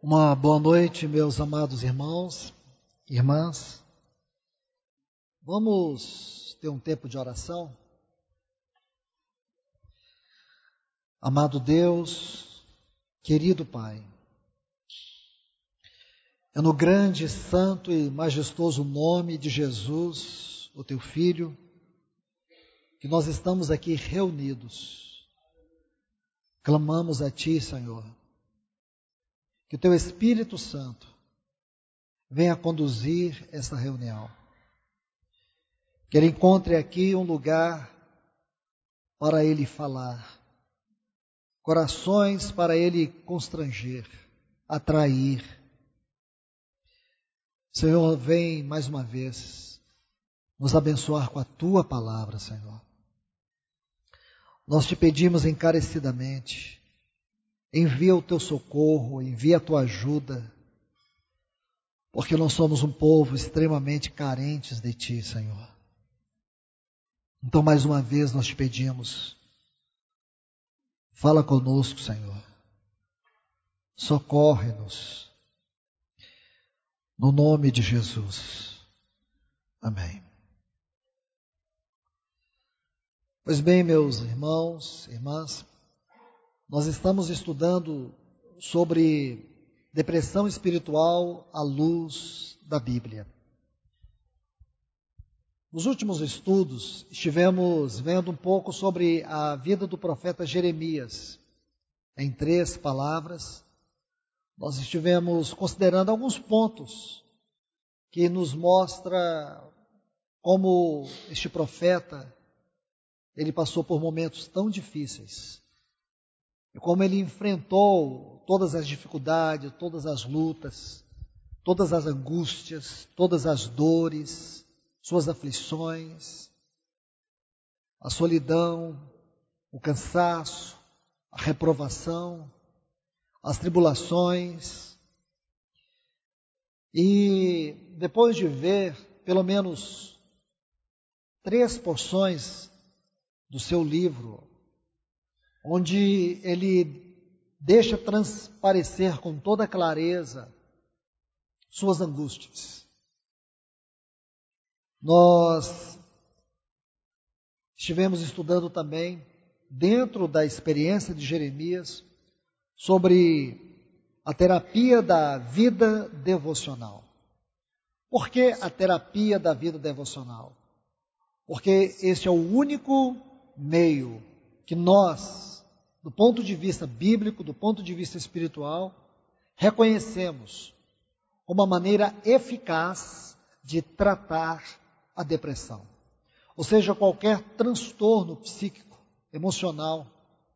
Uma boa noite, meus amados irmãos e irmãs. Vamos ter um tempo de oração? Amado Deus, querido Pai, é no grande, santo e majestoso nome de Jesus, o Teu Filho, que nós estamos aqui reunidos. Clamamos a Ti, Senhor, que o Teu Espírito Santo venha conduzir essa reunião. Que Ele encontre aqui um lugar para Ele falar, corações para Ele constranger, atrair. Senhor, vem mais uma vez nos abençoar com a Tua palavra, Senhor. Nós te pedimos encarecidamente, envia o Teu socorro, envia a Tua ajuda, porque nós somos um povo extremamente carentes de Ti, Senhor. Então, mais uma vez, nós te pedimos, fala conosco, Senhor. Socorre-nos. No nome de Jesus. Amém. Pois bem, meus irmãos, irmãs, nós estamos estudando sobre depressão espiritual à luz da Bíblia. Nos últimos estudos, estivemos vendo um pouco sobre a vida do profeta Jeremias. Em 3 palavras, nós estivemos considerando alguns pontos que nos mostra como este profeta, ele passou por momentos tão difíceis. E como ele enfrentou todas as dificuldades, todas as lutas, todas as angústias, todas as dores, suas aflições, a solidão, o cansaço, a reprovação, as tribulações. E depois de ver pelo menos 3 porções do seu livro, onde ele deixa transparecer com toda clareza suas angústias. Nós estivemos estudando também, dentro da experiência de Jeremias, sobre a terapia da vida devocional. Por que a terapia da vida devocional? Porque esse é o único meio que nós, do ponto de vista bíblico, do ponto de vista espiritual, reconhecemos como uma maneira eficaz de tratar a depressão. Ou seja, qualquer transtorno psíquico, emocional.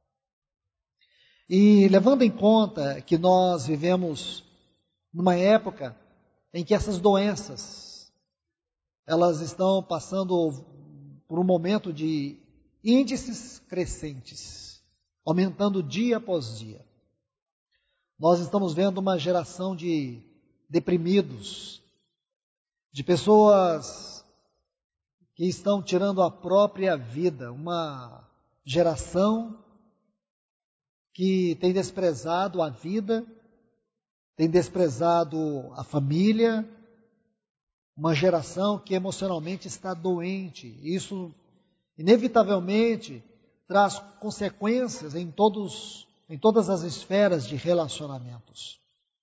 E levando em conta que nós vivemos numa época em que essas doenças, elas estão passando por um momento de índices crescentes, aumentando dia após dia. Nós estamos vendo uma geração de deprimidos, de pessoas que estão tirando a própria vida, uma geração que tem desprezado a vida, tem desprezado a família, uma geração que emocionalmente está doente. Isso, inevitavelmente, traz consequências em todas as esferas de relacionamentos.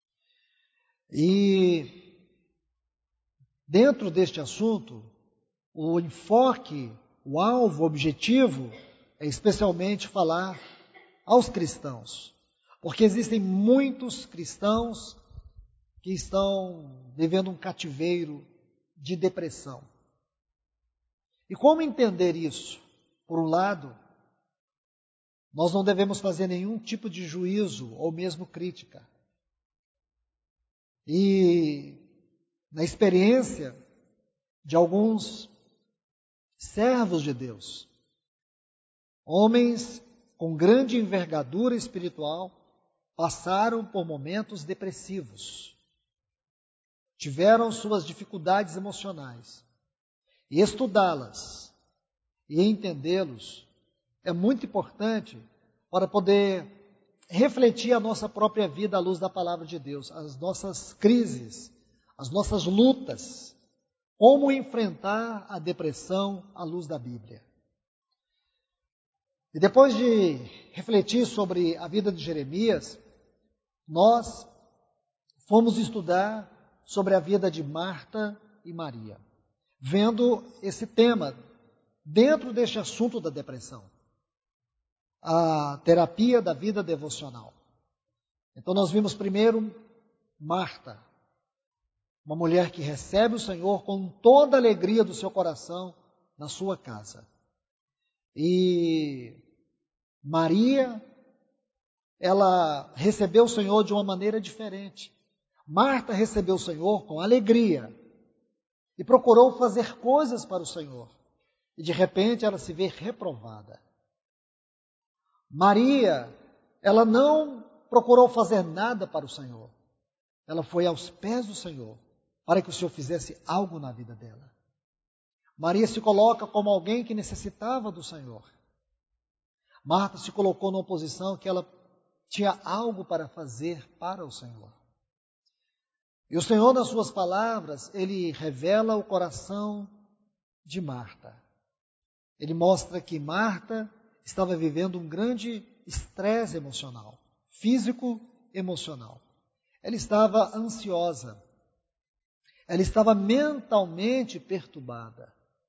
E dentro deste assunto, o enfoque, o alvo, o objetivo é especialmente falar aos cristãos, porque existem muitos cristãos que estão vivendo um cativeiro de depressão. E como entender isso? Por um lado, nós não devemos fazer nenhum tipo de juízo ou mesmo crítica. E na experiência de alguns servos de Deus, homens com grande envergadura espiritual, passaram por momentos depressivos, tiveram suas dificuldades emocionais, e estudá-las e entendê-los é muito importante para poder refletir a nossa própria vida à luz da palavra de Deus, as nossas crises, as nossas lutas, como enfrentar a depressão à luz da Bíblia. E depois de refletir sobre a vida de Jeremias, nós fomos estudar sobre a vida de Marta e Maria, vendo esse tema dentro deste assunto da depressão, a terapia da vida devocional. Então nós vimos primeiro Marta, uma mulher que recebe o Senhor com toda a alegria do seu coração na sua casa. E Maria, ela recebeu o Senhor de uma maneira diferente. Marta recebeu o Senhor com alegria e procurou fazer coisas para o Senhor. E de repente ela se vê reprovada. Maria, ela não procurou fazer nada para o Senhor. Ela foi aos pés do Senhor para que o Senhor fizesse algo na vida dela. Maria se coloca como alguém que necessitava do Senhor. Marta se colocou numa posição que ela tinha algo para fazer para o Senhor. E o Senhor, nas suas palavras, Ele revela o coração de Marta. Ele mostra que Marta estava vivendo um grande estresse emocional, físico, emocional. Ela estava ansiosa. Ela estava mentalmente perturbada.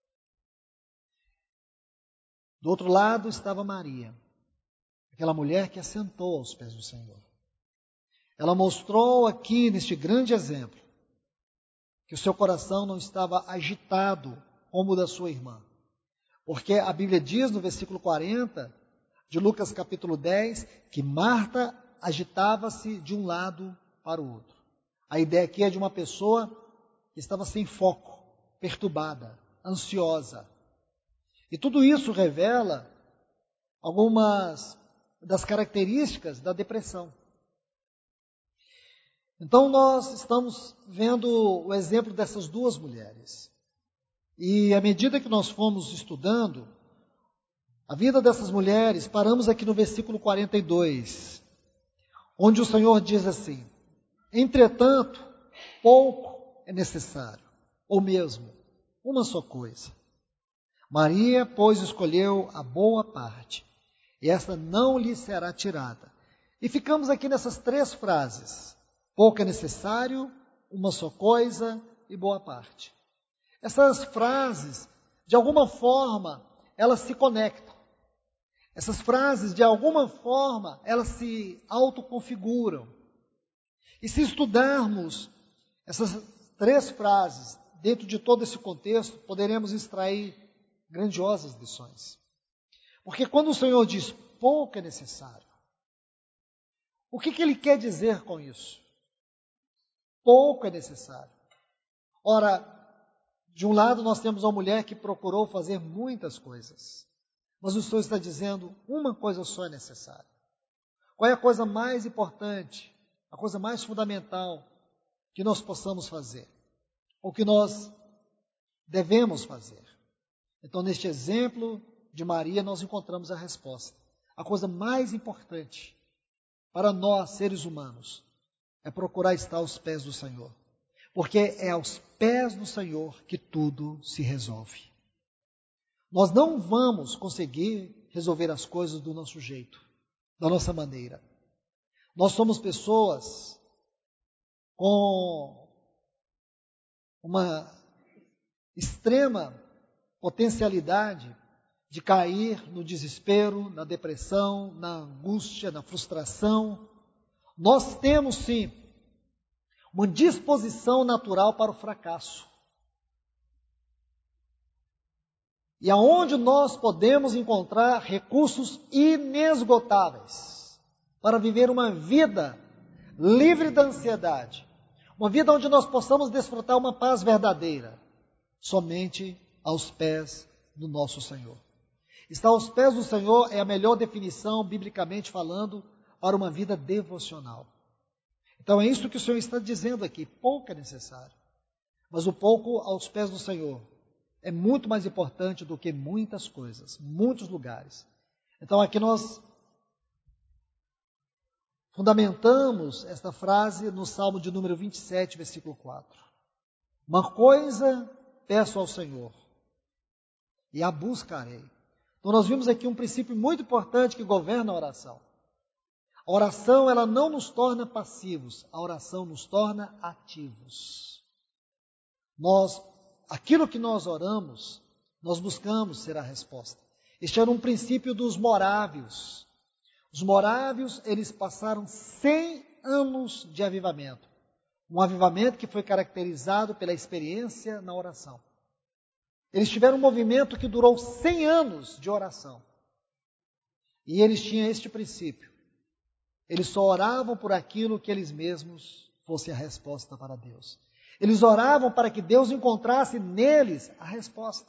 Do outro lado estava Maria, aquela mulher que assentou aos pés do Senhor. Ela mostrou aqui, neste grande exemplo, que o seu coração não estava agitado como o da sua irmã. Porque a Bíblia diz no versículo 40 de Lucas capítulo 10, que Marta agitava-se de um lado para o outro. A ideia aqui é de uma pessoa que estava sem foco, perturbada, ansiosa. E tudo isso revela algumas das características da depressão. Então nós estamos vendo o exemplo dessas duas mulheres. E à medida que nós fomos estudando a vida dessas mulheres, paramos aqui no versículo 42, onde o Senhor diz assim: entretanto, pouco é necessário, ou mesmo uma só coisa. Maria, pois, escolheu a boa parte, e esta não lhe será tirada. E ficamos aqui nessas três frases: pouco é necessário, uma só coisa e boa parte. Essas frases, de alguma forma, elas se conectam. Essas frases, de alguma forma, elas se autoconfiguram. E se estudarmos essas três frases dentro de todo esse contexto, poderemos extrair grandiosas lições. Porque quando o Senhor diz pouco é necessário, o que Ele quer dizer com isso? Pouco é necessário. Ora, de um lado nós temos uma mulher que procurou fazer muitas coisas, mas o Senhor está dizendo uma coisa só é necessária. Qual é a coisa mais importante, a coisa mais fundamental que nós possamos fazer? Ou que nós devemos fazer? Então, neste exemplo de Maria, nós encontramos a resposta. A coisa mais importante para nós, seres humanos, é procurar estar aos pés do Senhor. Porque é aos pés do Senhor que tudo se resolve. Nós não vamos conseguir resolver as coisas do nosso jeito, da nossa maneira. Nós somos pessoas com uma extrema potencialidade de cair no desespero, na depressão, na angústia, na frustração. Nós temos, sim, uma disposição natural para o fracasso. E aonde nós podemos encontrar recursos inesgotáveis para viver uma vida livre da ansiedade, uma vida onde nós possamos desfrutar uma paz verdadeira, somente aos pés do nosso Senhor. Estar aos pés do Senhor é a melhor definição, biblicamente falando, para uma vida devocional. Então é isso que o Senhor está dizendo aqui, pouco é necessário. Mas o pouco aos pés do Senhor é muito mais importante do que muitas coisas, muitos lugares. Então aqui nós fundamentamos esta frase no Salmo de número 27, versículo 4. Uma coisa peço ao Senhor, e a buscarei. Então nós vimos aqui um princípio muito importante que governa a oração. A oração, ela não nos torna passivos, a oração nos torna ativos. Aquilo que nós oramos, nós buscamos ser a resposta. Este era um princípio dos morávios. Os morávios, eles passaram 100 anos de avivamento. Um avivamento que foi caracterizado pela experiência na oração. Eles tiveram um movimento que durou 100 anos de oração. E eles tinham este princípio. Eles só oravam por aquilo que eles mesmos fossem a resposta para Deus. Eles oravam para que Deus encontrasse neles a resposta.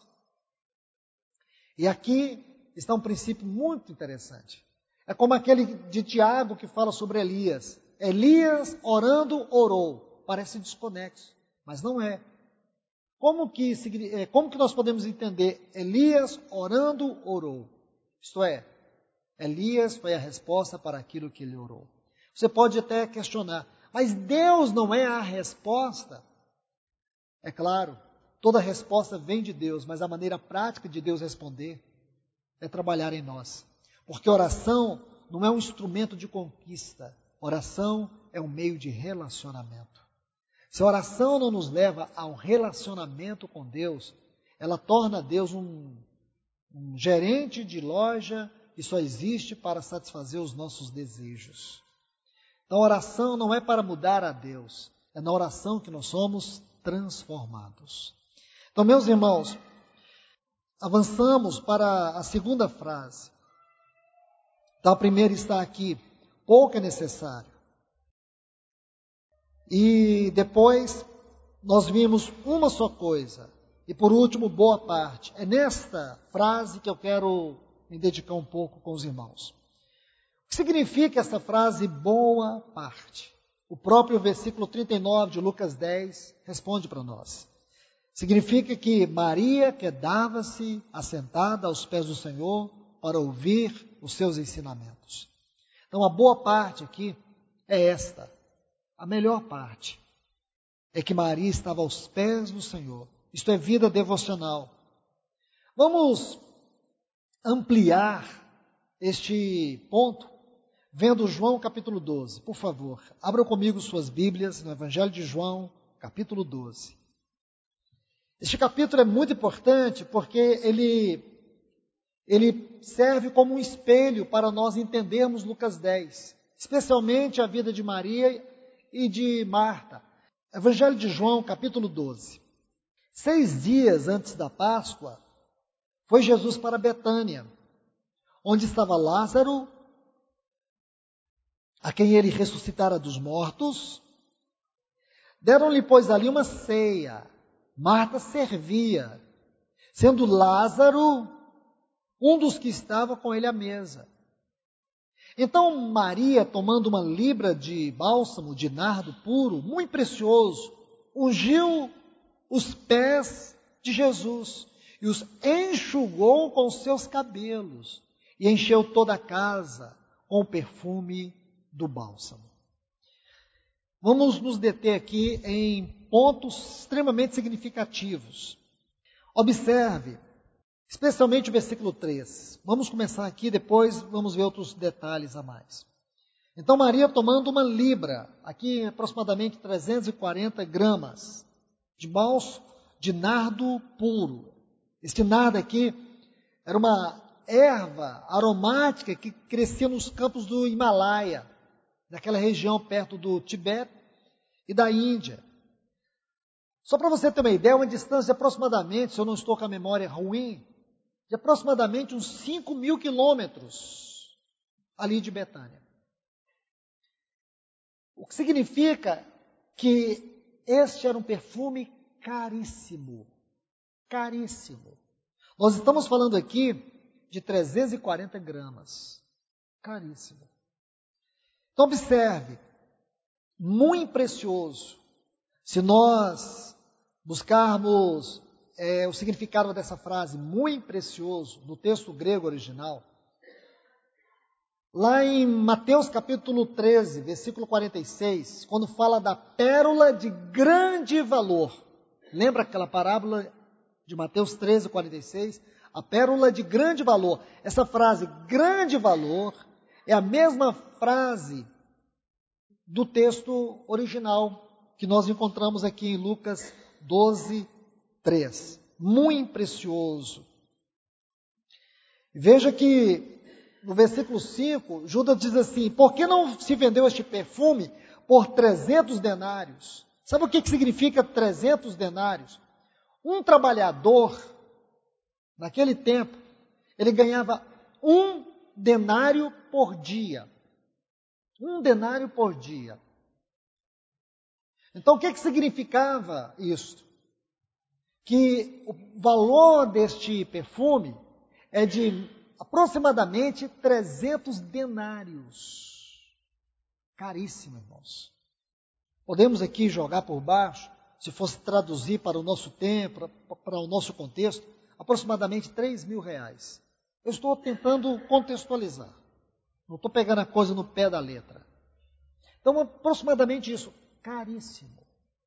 E aqui está um princípio muito interessante. É como aquele de Tiago que fala sobre Elias. Elias orando, orou. Parece desconexo, mas não é. Como que nós podemos entender Elias orando, orou? Isto é, Elias foi a resposta para aquilo que ele orou. Você pode até questionar, mas Deus não é a resposta? É claro, toda resposta vem de Deus, mas a maneira prática de Deus responder é trabalhar em nós. Porque oração não é um instrumento de conquista, oração é um meio de relacionamento. Se a oração não nos leva a um relacionamento com Deus, ela torna Deus um gerente de loja que só existe para satisfazer os nossos desejos. Então a oração não é para mudar a Deus, é na oração que nós somos transformados. Então, meus irmãos, avançamos para a segunda frase. Então, a primeira está aqui, pouco é necessário. E depois, nós vimos uma só coisa. E por último, boa parte. É nesta frase que eu quero me dedicar um pouco com os irmãos. O que significa essa frase, boa parte? O próprio versículo 39 de Lucas 10 responde para nós. Significa que Maria quedava-se assentada aos pés do Senhor para ouvir os seus ensinamentos. Então, a boa parte aqui é esta. A melhor parte é que Maria estava aos pés do Senhor. Isto é vida devocional. Vamos ampliar este ponto vendo João capítulo 12. Por favor, abram comigo suas Bíblias no Evangelho de João, capítulo 12. Este capítulo é muito importante porque ele serve como um espelho para nós entendermos Lucas 10, especialmente a vida de Maria e de Marta. Evangelho de João, capítulo 12. 6 dias antes da Páscoa, foi Jesus para Betânia, onde estava Lázaro, a quem ele ressuscitara dos mortos. Deram-lhe, pois, ali uma ceia. Marta servia, sendo Lázaro um dos que estava com ele à mesa. Então Maria, tomando uma libra de bálsamo de nardo puro, muito precioso, ungiu os pés de Jesus e os enxugou com os seus cabelos e encheu toda a casa com o perfume do bálsamo. Vamos nos deter aqui em pontos extremamente significativos. Observe, especialmente o versículo 3. Vamos começar aqui, depois vamos ver outros detalhes a mais. Então Maria, tomando uma libra, aqui aproximadamente 340 gramas, de bálsamo de nardo puro. Este nardo aqui era uma erva aromática que crescia nos campos do Himalaia, naquela região perto do Tibete e da Índia. Só para você ter uma ideia, uma distância de aproximadamente, se eu não estou com a memória ruim, de aproximadamente uns 5.000 quilômetros ali de Betânia. O que significa que este era um perfume caríssimo. Caríssimo. Nós estamos falando aqui de 340 gramas. Caríssimo. Então observe, muito precioso. Se nós buscarmos o significado dessa frase, muito precioso, no texto grego original, Lá em Mateus capítulo 13, versículo 46, quando fala da pérola de grande valor. Lembra aquela parábola de Mateus 13, 46? A pérola de grande valor. Essa frase, grande valor, é a mesma frase do texto original que nós encontramos aqui em Lucas 12, 3. Muito precioso. Veja que no versículo 5, Judas diz assim: por que não se vendeu este perfume por 300 denários? Sabe o que significa 300 denários? Um trabalhador, naquele tempo, ele ganhava 1 denário por dia. 1 denário por dia. Então, o que significava isso? Que o valor deste perfume é de aproximadamente 300 denários. Caríssimo, irmãos. Podemos aqui jogar por baixo, se fosse traduzir para o nosso tempo, para o nosso contexto, aproximadamente 3.000 reais. Eu estou tentando contextualizar. Não estou pegando a coisa no pé da letra. Então, aproximadamente isso. Caríssimo.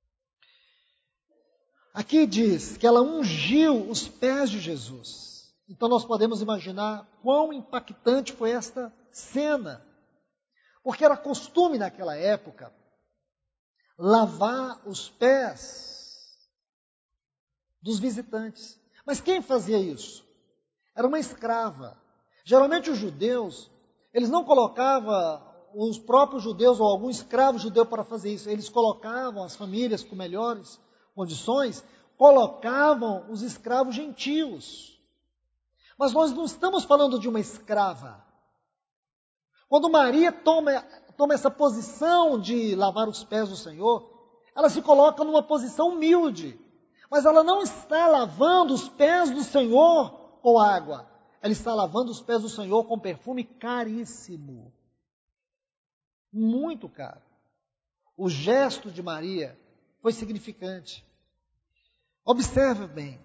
Aqui diz que ela ungiu os pés de Jesus. Então nós podemos imaginar quão impactante foi esta cena. Porque era costume naquela época lavar os pés dos visitantes. Mas quem fazia isso? Era uma escrava. Geralmente os judeus, eles não colocavam os próprios judeus ou algum escravo judeu para fazer isso. Eles colocavam as famílias com melhores condições, colocavam os escravos gentios. Mas nós não estamos falando de uma escrava. Quando Maria toma essa posição de lavar os pés do Senhor, ela se coloca numa posição humilde. Mas ela não está lavando os pés do Senhor com água. Ela está lavando os pés do Senhor com perfume caríssimo. Muito caro. O gesto de Maria foi significante. Observe bem.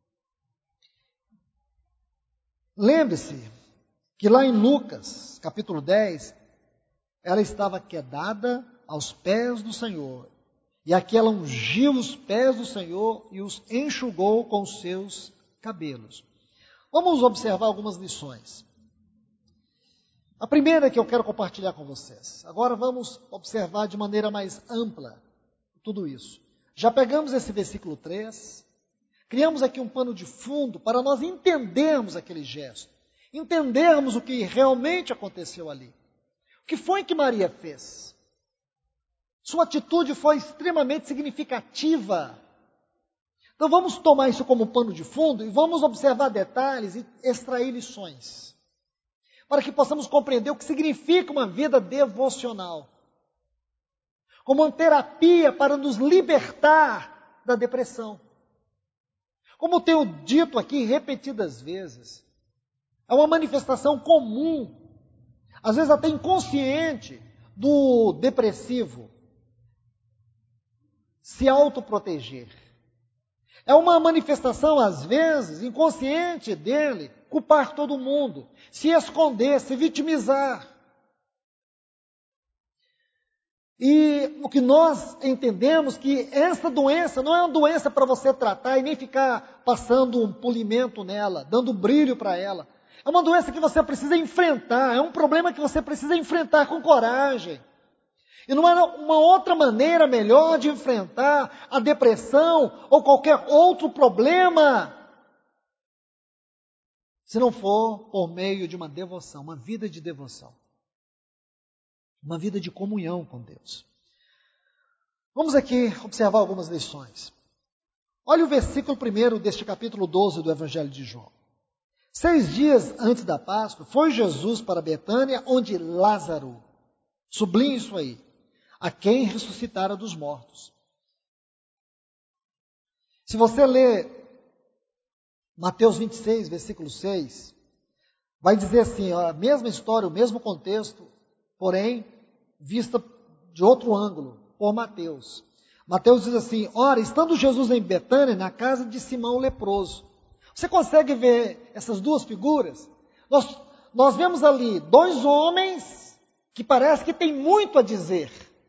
Lembre-se que lá em Lucas, capítulo 10, ela estava quedada aos pés do Senhor. E aqui ela ungiu os pés do Senhor e os enxugou com os seus cabelos. Vamos observar algumas lições. A primeira que eu quero compartilhar com vocês. Agora vamos observar de maneira mais ampla tudo isso. Já pegamos esse versículo 3, criamos aqui um pano de fundo para nós entendermos aquele gesto, entendermos o que realmente aconteceu ali. O que foi que Maria fez? Sua atitude foi extremamente significativa. Então vamos tomar isso como pano de fundo e vamos observar detalhes e extrair lições, para que possamos compreender o que significa uma vida devocional, como uma terapia para nos libertar da depressão. Como tenho dito aqui repetidas vezes, é uma manifestação comum, às vezes até inconsciente, do depressivo se autoproteger. É uma manifestação, às vezes, inconsciente dele, culpar todo mundo, se esconder, se vitimizar. E o que nós entendemos que essa doença não é uma doença para você tratar e nem ficar passando um polimento nela, dando brilho para ela. É uma doença que você precisa enfrentar, é um problema que você precisa enfrentar com coragem. E não há uma outra maneira melhor de enfrentar a depressão ou qualquer outro problema, se não for por meio de uma devoção, uma vida de devoção. Uma vida de comunhão com Deus. Vamos aqui observar algumas lições. Olha o versículo 1 deste capítulo 12 do Evangelho de João. 6 dias antes da Páscoa, foi Jesus para Betânia, onde Lázaro, sublinhe isso aí, a quem ressuscitara dos mortos. Se você ler Mateus 26, versículo 6, vai dizer assim, a mesma história, o mesmo contexto, porém, vista de outro ângulo, por Mateus. Mateus diz assim, ora, estando Jesus em Betânia, na casa de Simão o leproso. Você consegue ver essas duas figuras? nós vemos ali dois homens que parece que têm muito a dizer.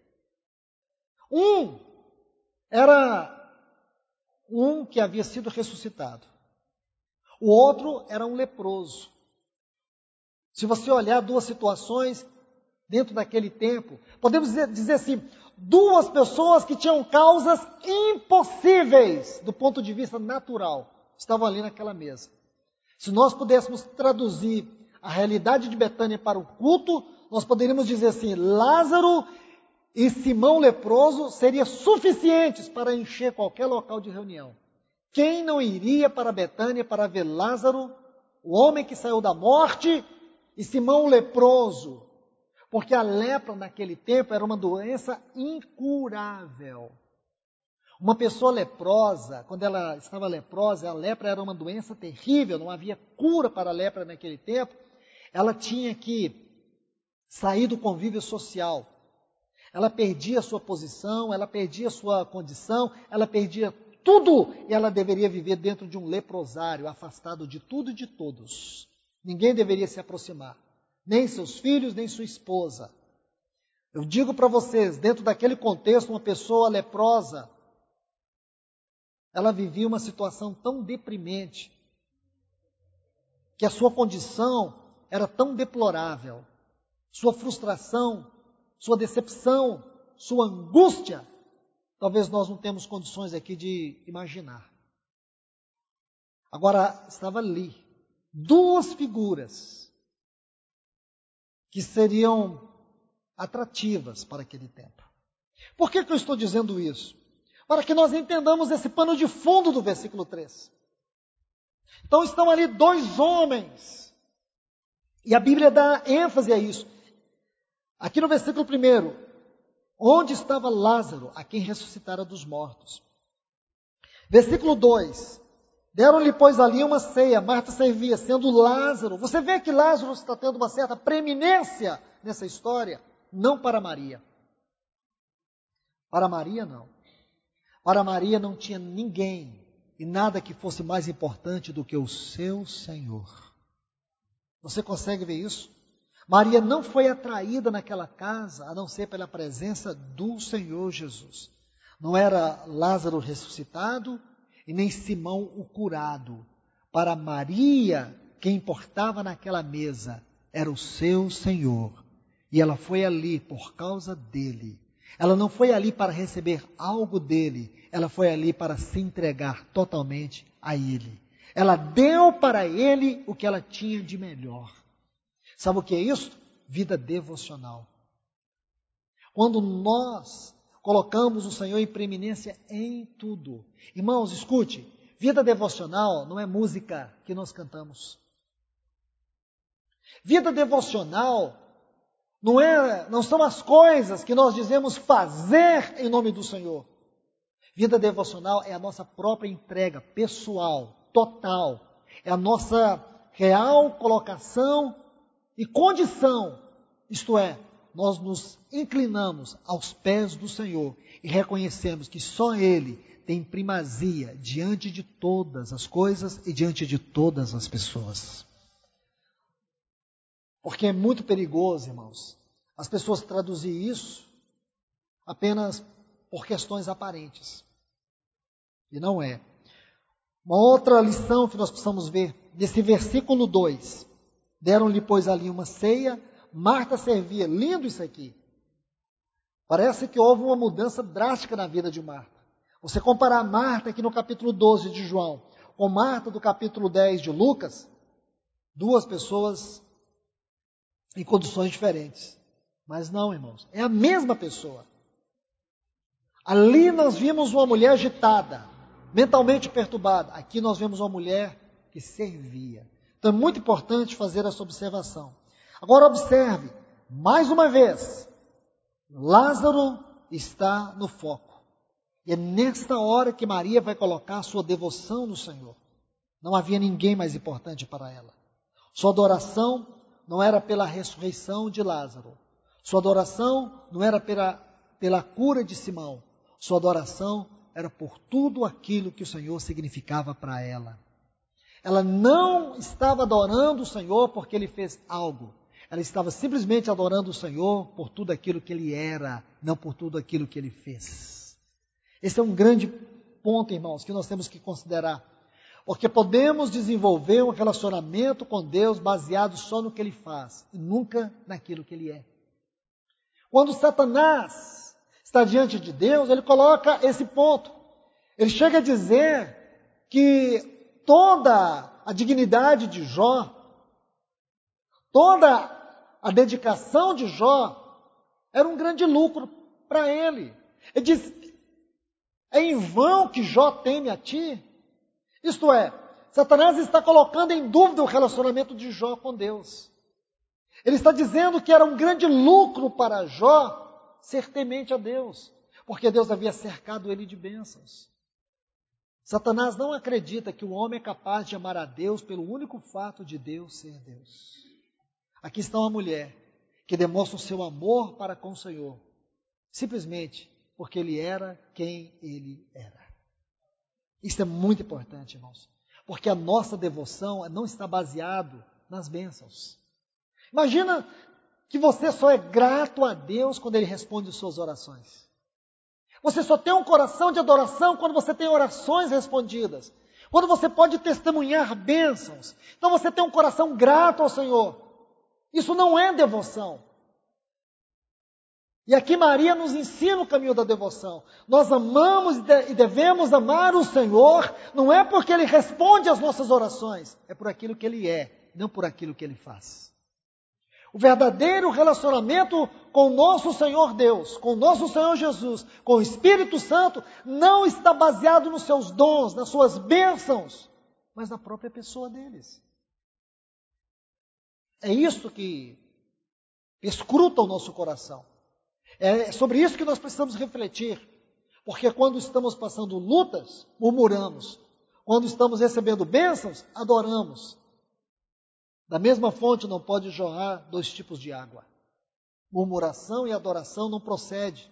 Um era um que havia sido ressuscitado. O outro era um leproso. Se você olhar duas situações dentro daquele tempo, podemos dizer assim, duas pessoas que tinham causas impossíveis do ponto de vista natural, estavam ali naquela mesa. Se nós pudéssemos traduzir a realidade de Betânia para o culto, nós poderíamos dizer assim, Lázaro e Simão leproso seriam suficientes para encher qualquer local de reunião. Quem não iria para Betânia para ver Lázaro, o homem que saiu da morte, e Simão leproso? Porque a lepra naquele tempo era uma doença incurável. Uma pessoa leprosa, quando ela estava leprosa, a lepra era uma doença terrível, não havia cura para a lepra naquele tempo. Ela tinha que sair do convívio social. Ela perdia sua posição, ela perdia sua condição, ela perdia tudo e ela deveria viver dentro de um leprosário, afastado de tudo e de todos. Ninguém deveria se aproximar, nem seus filhos, nem sua esposa. Eu digo para vocês, dentro daquele contexto, uma pessoa leprosa, ela vivia uma situação tão deprimente, que a sua condição era tão deplorável, sua frustração, sua decepção, sua angústia, talvez nós não temos condições aqui de imaginar. Agora, estava ali, duas figuras que seriam atrativas para aquele tempo. Por que eu estou dizendo isso? Para que nós entendamos esse pano de fundo do versículo 3. Então estão ali dois homens, e a Bíblia dá ênfase a isso. Aqui no versículo 1, onde estava Lázaro, a quem ressuscitara dos mortos? Versículo 2, deram-lhe, pois, ali uma ceia, Marta servia, sendo Lázaro. Você vê que Lázaro está tendo uma certa preeminência nessa história, não para Maria. Para Maria, não. Para Maria não tinha ninguém e nada que fosse mais importante do que o seu Senhor. Você consegue ver isso? Maria não foi atraída naquela casa, a não ser pela presença do Senhor Jesus. Não era Lázaro ressuscitado e nem Simão o curado. Para Maria, quem importava naquela mesa era o seu Senhor. E ela foi ali por causa dele. Ela não foi ali para receber algo dele, ela foi ali para se entregar totalmente a ele. Ela deu para ele o que ela tinha de melhor. Sabe o que é isso? Vida devocional. Quando nós colocamos o Senhor em preeminência em tudo. Irmãos, escute, vida devocional não é música que nós cantamos. Vida devocional não são as coisas que nós dizemos fazer em nome do Senhor. Vida devocional é a nossa própria entrega pessoal, total. É a nossa real colocação e condição. Isto é, nós nos inclinamos aos pés do Senhor e reconhecemos que só Ele tem primazia diante de todas as coisas e diante de todas as pessoas. Porque é muito perigoso, irmãos, as pessoas traduzirem isso apenas por questões aparentes. E não é. Uma outra lição que nós precisamos ver, nesse versículo 2, deram-lhe, pois, ali uma ceia, Marta servia. Lindo isso aqui. Parece que houve uma mudança drástica na vida de Marta. Você comparar Marta aqui no capítulo 12 de João, com Marta do capítulo 10 de Lucas, duas pessoas em condições diferentes. Mas não, irmãos, é a mesma pessoa. Ali nós vimos uma mulher agitada, mentalmente perturbada. Aqui nós vemos uma mulher que servia. Então é muito importante fazer essa observação. Agora observe, mais uma vez, Lázaro está no foco. E é nesta hora que Maria vai colocar a sua devoção no Senhor. Não havia ninguém mais importante para ela. Sua adoração não era pela ressurreição de Lázaro. Sua adoração não era pela cura de Simão. Sua adoração era por tudo aquilo que o Senhor significava para ela. Ela não estava adorando o Senhor porque Ele fez algo. Ela estava simplesmente adorando o Senhor por tudo aquilo que Ele era, não por tudo aquilo que Ele fez. Esse é um grande ponto, irmãos, que nós temos que considerar. Porque podemos desenvolver um relacionamento com Deus baseado só no que Ele faz e nunca naquilo que Ele é. Quando Satanás está diante de Deus, ele coloca esse ponto. Ele chega a dizer que toda a dignidade de Jó, toda a dedicação de Jó era um grande lucro para ele. Ele diz, é em vão que Jó teme a ti? Isto é, Satanás está colocando em dúvida o relacionamento de Jó com Deus. Ele está dizendo que era um grande lucro para Jó ser temente a Deus, porque Deus havia cercado ele de bênçãos. Satanás não acredita que o homem é capaz de amar a Deus pelo único fato de Deus ser Deus. Aqui está uma mulher que demonstra o seu amor para com o Senhor, simplesmente porque Ele era quem Ele era. Isso é muito importante, irmãos, porque a nossa devoção não está baseada nas bênçãos. Imagina que você só é grato a Deus quando Ele responde as suas orações. Você só tem um coração de adoração quando você tem orações respondidas. Quando você pode testemunhar bênçãos. Então você tem um coração grato ao Senhor. Isso não é devoção. E aqui Maria nos ensina o caminho da devoção. Nós amamos e devemos amar o Senhor, não é porque Ele responde às nossas orações, é por aquilo que Ele é, não por aquilo que Ele faz. O verdadeiro relacionamento com o nosso Senhor Deus, com o nosso Senhor Jesus, com o Espírito Santo, não está baseado nos seus dons, nas suas bênçãos, mas na própria pessoa deles. É isso que escruta o nosso coração. É sobre isso que nós precisamos refletir. Porque quando estamos passando lutas, murmuramos. Quando estamos recebendo bênçãos, adoramos. Da mesma fonte não pode jorrar dois tipos de água. Murmuração e adoração não procede.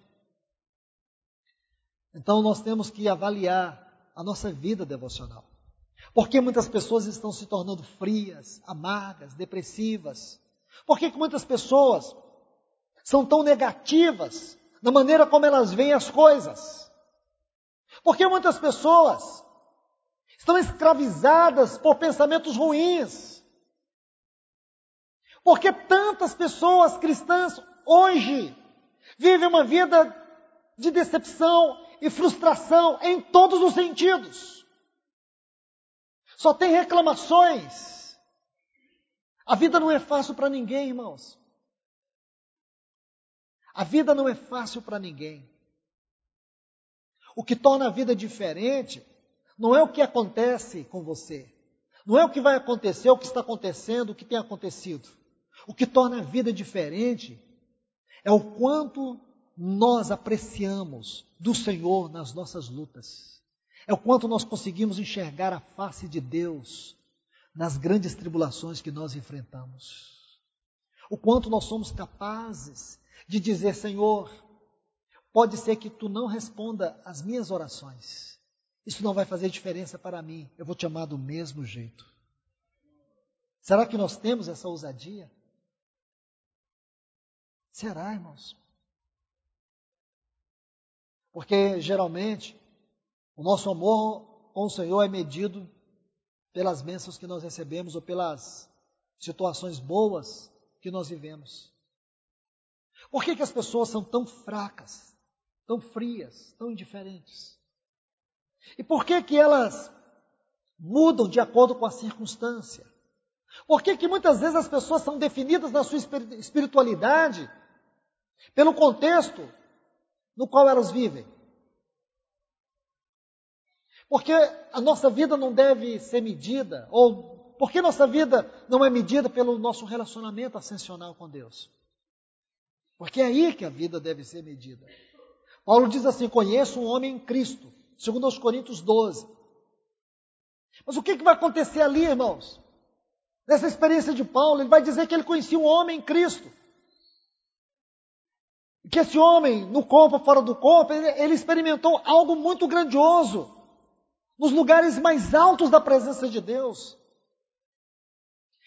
Então nós temos que avaliar a nossa vida devocional. Por que muitas pessoas estão se tornando frias, amargas, depressivas? Por que muitas pessoas são tão negativas na maneira como elas veem as coisas? Por que muitas pessoas estão escravizadas por pensamentos ruins? Por que tantas pessoas cristãs hoje vivem uma vida de decepção e frustração em todos os sentidos? Só tem reclamações. A vida não é fácil para ninguém, irmãos. A vida não é fácil para ninguém. O que torna a vida diferente não é o que acontece com você. Não é o que vai acontecer, o que está acontecendo, o que tem acontecido. O que torna a vida diferente é o quanto nós apreciamos do Senhor nas nossas lutas. É o quanto nós conseguimos enxergar a face de Deus nas grandes tribulações que nós enfrentamos. O quanto nós somos capazes de dizer, Senhor, pode ser que Tu não responda às minhas orações. Isso não vai fazer diferença para mim. Eu vou te amar do mesmo jeito. Será que nós temos essa ousadia? Será, irmãos? Porque geralmente o nosso amor com o Senhor é medido pelas bênçãos que nós recebemos ou pelas situações boas que nós vivemos. Por que as pessoas são tão fracas, tão frias, tão indiferentes? E por que elas mudam de acordo com a circunstância? Por que muitas vezes as pessoas são definidas na sua espiritualidade pelo contexto no qual elas vivem? Porque a nossa vida não deve ser medida, ou por que nossa vida não é medida pelo nosso relacionamento ascensional com Deus? Porque é aí que a vida deve ser medida. Paulo diz assim, conheço um homem em Cristo, segundo aos Coríntios 12. Mas o que vai acontecer ali, irmãos? Nessa experiência de Paulo, ele vai dizer que ele conhecia um homem em Cristo. E que esse homem, no corpo ou fora do corpo, ele experimentou algo muito grandioso. Nos lugares mais altos da presença de Deus.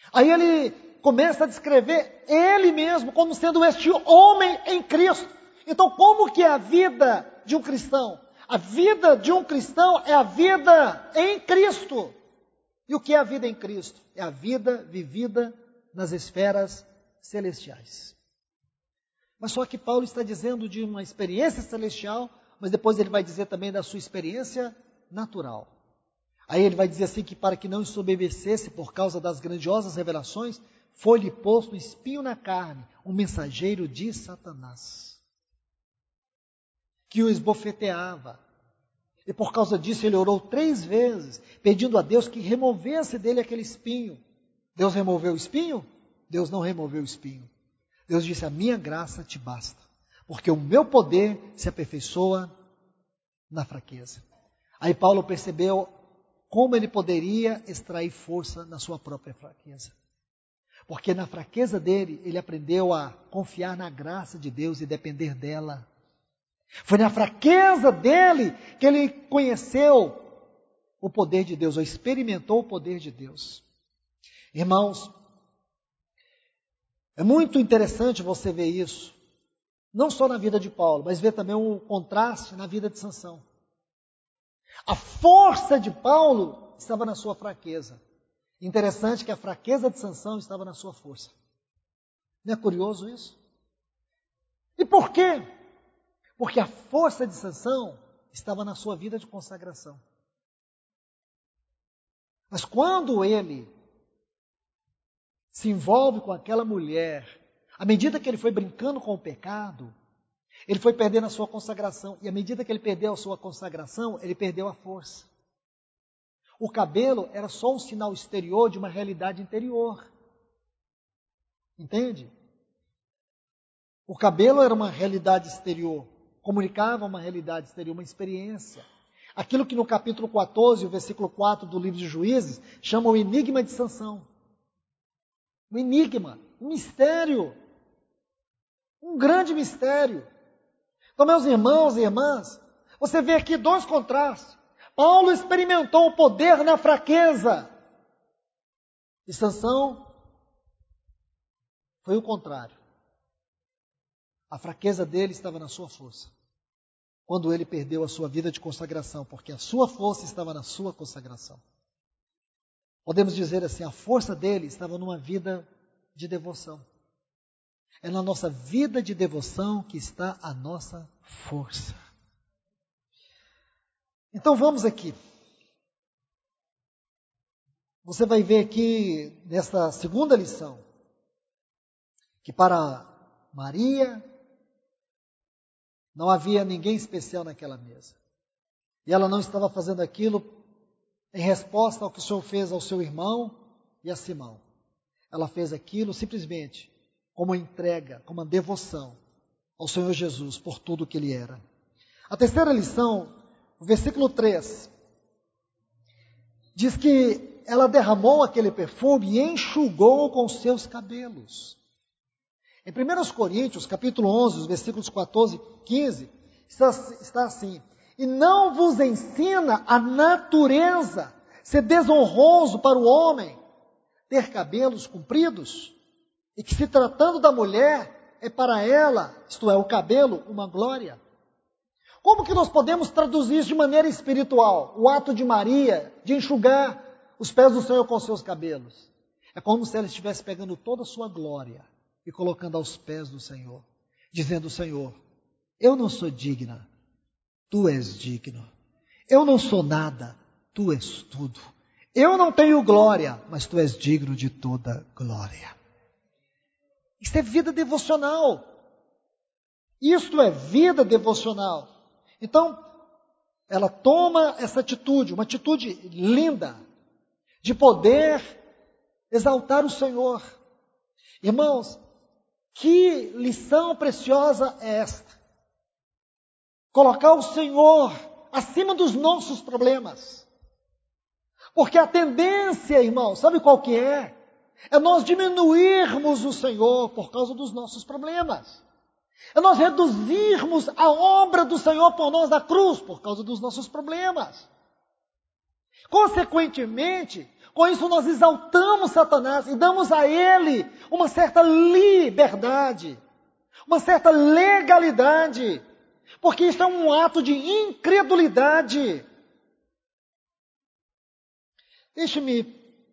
Aí ele começa a descrever ele mesmo como sendo este homem em Cristo. Então, como que é a vida de um cristão? A vida de um cristão é a vida em Cristo. E o que é a vida em Cristo? É a vida vivida nas esferas celestiais. Mas só que Paulo está dizendo de uma experiência celestial, mas depois ele vai dizer também da sua experiência natural. Aí ele vai dizer assim que para que não ensoberbecesse por causa das grandiosas revelações, foi-lhe posto um espinho na carne, um mensageiro de Satanás, que o esbofeteava. E por causa disso ele orou 3 vezes, pedindo a Deus que removesse dele aquele espinho. Deus removeu o espinho? Deus não removeu o espinho. Deus disse, a minha graça te basta, porque o meu poder se aperfeiçoa na fraqueza. Aí Paulo percebeu como ele poderia extrair força na sua própria fraqueza. Porque na fraqueza dele, ele aprendeu a confiar na graça de Deus e depender dela. Foi na fraqueza dele que ele conheceu o poder de Deus, ou experimentou o poder de Deus. Irmãos, é muito interessante você ver isso, não só na vida de Paulo, mas ver também o contraste na vida de Sansão. A força de Paulo estava na sua fraqueza. Interessante que a fraqueza de Sansão estava na sua força. Não é curioso isso? E por quê? Porque a força de Sansão estava na sua vida de consagração. Mas quando ele se envolve com aquela mulher, à medida que ele foi brincando com o pecado, ele foi perdendo a sua consagração. E à medida que ele perdeu a sua consagração, ele perdeu a força. O cabelo era só um sinal exterior de uma realidade interior. Entende? O cabelo era uma realidade exterior, comunicava uma realidade exterior, uma experiência. Aquilo que no capítulo 14, o versículo 4 do livro de Juízes, chama o enigma de Sansão. Um enigma, um mistério, um grande mistério. Então, meus irmãos e irmãs, você vê aqui 2 contrastes. Paulo experimentou o poder na fraqueza. E Sansão foi o contrário. A fraqueza dele estava na sua força. Quando ele perdeu a sua vida de consagração, porque a sua força estava na sua consagração. Podemos dizer assim, a força dele estava numa vida de devoção. É na nossa vida de devoção que está a nossa força. Então vamos aqui. Você vai ver aqui, nesta segunda lição, que para Maria não havia ninguém especial naquela mesa. E ela não estava fazendo aquilo em resposta ao que o Senhor fez ao seu irmão e a Simão. Ela fez aquilo simplesmente como entrega, como uma devoção ao Senhor Jesus por tudo que Ele era. A terceira lição, o versículo 3, diz que ela derramou aquele perfume e enxugou com seus cabelos. Em 1 Coríntios, capítulo 11, os versículos 14 e 15, está assim: e não vos ensina a natureza ser desonroso para o homem ter cabelos compridos? E que se tratando da mulher, é para ela, isto é, o cabelo, uma glória. Como que nós podemos traduzir isso de maneira espiritual? O ato de Maria, de enxugar os pés do Senhor com seus cabelos. É como se ela estivesse pegando toda a sua glória e colocando aos pés do Senhor, dizendo: Senhor, eu não sou digna, Tu és digno. Eu não sou nada, Tu és tudo. Eu não tenho glória, mas Tu és digno de toda glória. Isso é vida devocional. Isto é vida devocional. Então, ela toma essa atitude, uma atitude linda, de poder exaltar o Senhor. Irmãos, que lição preciosa é esta? Colocar o Senhor acima dos nossos problemas. Porque a tendência, irmão, sabe qual que é? É nós diminuirmos o Senhor por causa dos nossos problemas. É nós reduzirmos a obra do Senhor por nós da cruz por causa dos nossos problemas. Consequentemente, Com isso nós exaltamos Satanás e damos a ele uma certa liberdade, uma certa legalidade, porque isso é um ato de incredulidade. Deixe-me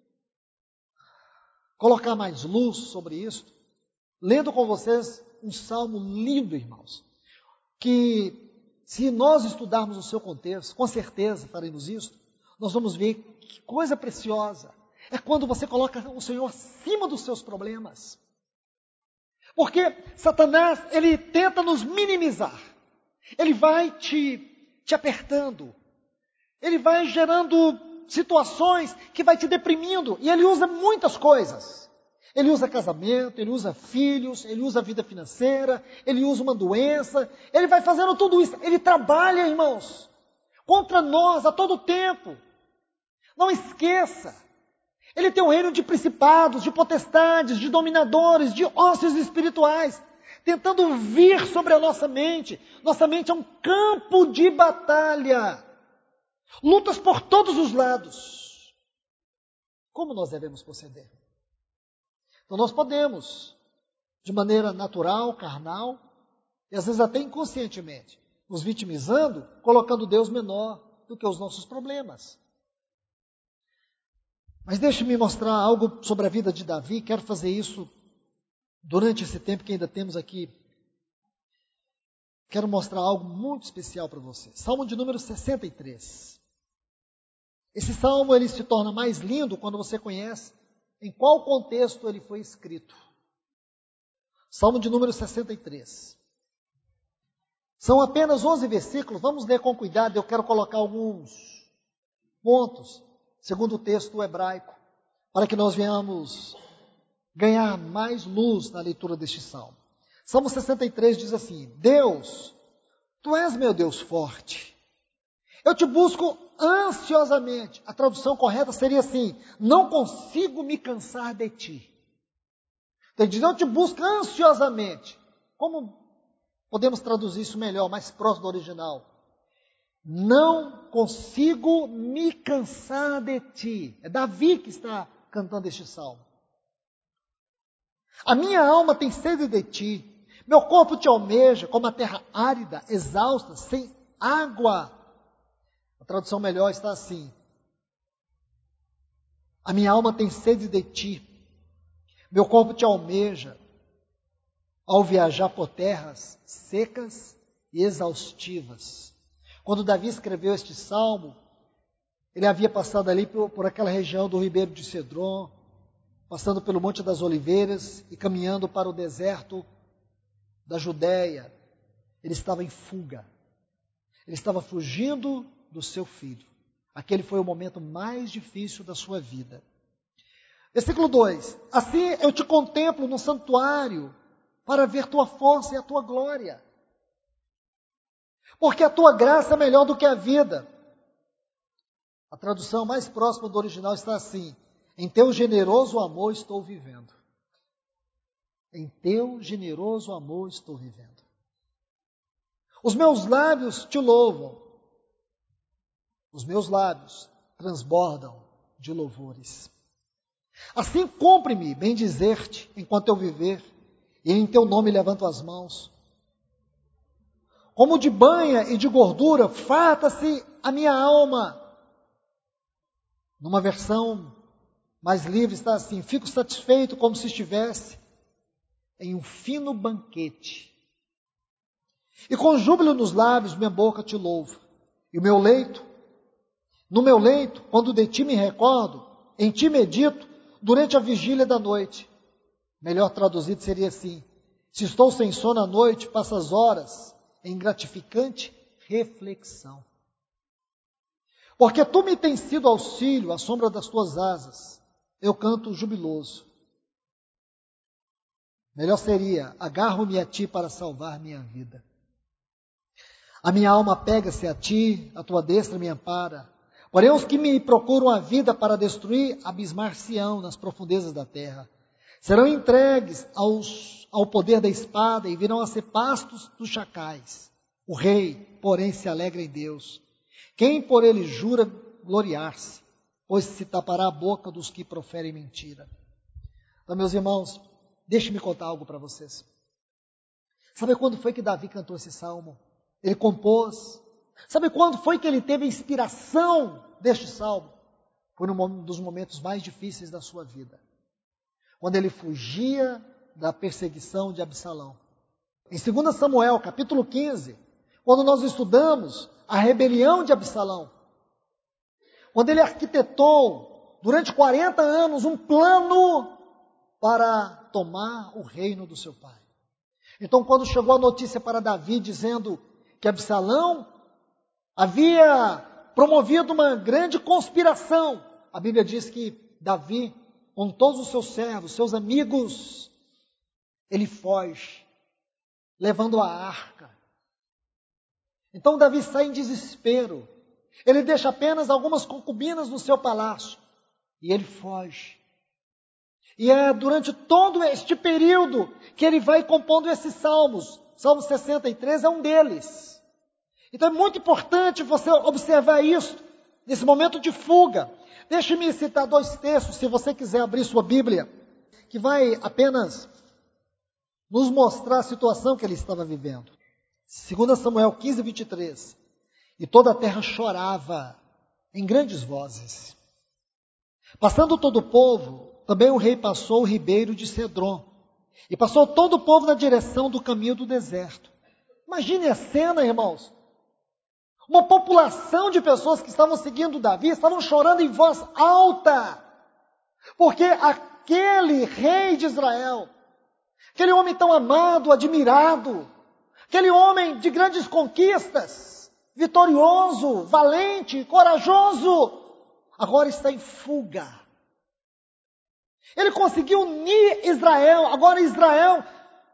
colocar mais luz sobre isso, lendo com vocês um salmo lindo, irmãos, que se nós estudarmos o seu contexto, com certeza faremos isso, nós vamos ver que coisa preciosa é quando você coloca o Senhor acima dos seus problemas. Porque Satanás, ele tenta nos minimizar, ele vai te apertando, ele vai gerando situações que vai te deprimindo, e ele usa muitas coisas. Ele usa casamento, ele usa filhos, ele usa vida financeira, ele usa uma doença, ele vai fazendo tudo isso. Ele trabalha, irmãos, contra nós a todo tempo. Não esqueça, ele tem um reino de principados, de potestades, de dominadores, de hóspedes espirituais, tentando vir sobre a nossa mente. Nossa mente é um campo de batalha, lutas por todos os lados. Como nós devemos proceder? Então nós podemos, de maneira natural, carnal, e às vezes até inconscientemente, nos vitimizando, colocando Deus menor do que os nossos problemas. Mas deixe-me mostrar algo sobre a vida de Davi, quero fazer isso durante esse tempo que ainda temos aqui. Quero mostrar algo muito especial para você. Salmo de número 63. Esse salmo ele se torna mais lindo quando você conhece em qual contexto ele foi escrito. Salmo de número 63. São apenas 11 versículos, vamos ler com cuidado, eu quero colocar alguns pontos, segundo o texto hebraico, para que nós venhamos ganhar mais luz na leitura deste salmo. Salmo 63 diz assim: Deus, Tu és meu Deus forte, eu te busco ansiosamente. A tradução correta seria assim: não consigo me cansar de ti. Então ele diz, eu te busco ansiosamente. Como podemos traduzir isso melhor, mais próximo do original? Não consigo me cansar de ti. É Davi que está cantando este salmo. A minha alma tem sede de ti, meu corpo te almeja como a terra árida, exausta, sem água. A tradução melhor está assim: a minha alma tem sede de ti, meu corpo te almeja, ao viajar por terras secas e exaustivas. Quando Davi escreveu este salmo, ele havia passado ali por aquela região do Ribeiro de Cedron, passando pelo Monte das Oliveiras e caminhando para o deserto da Judéia. Ele estava em fuga, ele estava fugindo do seu filho. Aquele foi o momento mais difícil da sua vida. Versículo 2: assim eu te contemplo no santuário, para ver tua força e a tua glória. Porque a tua graça é melhor do que a vida. A tradução mais próxima do original está assim: em teu generoso amor estou vivendo. Em teu generoso amor estou vivendo. Os meus lábios te louvam. Os meus lábios transbordam de louvores. Assim cumpre-me bem dizer-te enquanto eu viver, e em teu nome levanto as mãos. Como de banha e de gordura, farta-se a minha alma. Numa versão mais livre está assim: fico satisfeito como se estivesse em um fino banquete. E com júbilo nos lábios, minha boca te louva. E o meu leito, no meu leito, quando de ti me recordo, em ti medito durante a vigília da noite. Melhor traduzido seria assim: se estou sem sono à noite, passo as horas em gratificante reflexão. Porque tu me tens sido auxílio à sombra das tuas asas, eu canto jubiloso. Melhor seria: agarro-me a ti para salvar minha vida. A minha alma pega-se a ti, a tua destra me ampara. Porém os que me procuram a vida para destruir, abismar-se-ão nas profundezas da terra. Serão entregues ao poder da espada e virão a ser pastos dos chacais. O rei, porém, se alegra em Deus. Quem por ele jura gloriar-se, pois se tapará a boca dos que proferem mentira. Então, meus irmãos, deixe-me contar algo para vocês. Sabe quando foi que Davi cantou esse salmo? Ele compôs. Sabe quando foi que ele teve a inspiração deste salmo? Foi num dos momentos mais difíceis da sua vida. Quando ele fugia da perseguição de Absalão. Em 2 Samuel, capítulo 15, quando nós estudamos a rebelião de Absalão, quando ele arquitetou durante 40 anos um plano para tomar o reino do seu pai. Então, quando chegou a notícia para Davi dizendo que Absalão havia promovido uma grande conspiração, a Bíblia diz que Davi, com todos os seus servos, seus amigos, ele foge, levando a arca. Então Davi sai em desespero. Ele deixa apenas algumas concubinas no seu palácio e ele foge. E é durante todo este período que ele vai compondo esses salmos. Salmo 63 é um deles. Então é muito importante você observar isso, nesse momento de fuga. Deixe-me citar 2 textos, se você quiser abrir sua Bíblia, que vai apenas nos mostrar a situação que ele estava vivendo. 2 Samuel 15, 23. E toda a terra chorava em grandes vozes. Passando todo o povo, também o rei passou o ribeiro de Cedron. E passou todo o povo na direção do caminho do deserto. Imagine a cena, irmãos. Uma população de pessoas que estavam seguindo Davi, estavam chorando em voz alta. Porque aquele rei de Israel, aquele homem tão amado, admirado, aquele homem de grandes conquistas, vitorioso, valente, corajoso, agora está em fuga. Ele conseguiu unir Israel, agora Israel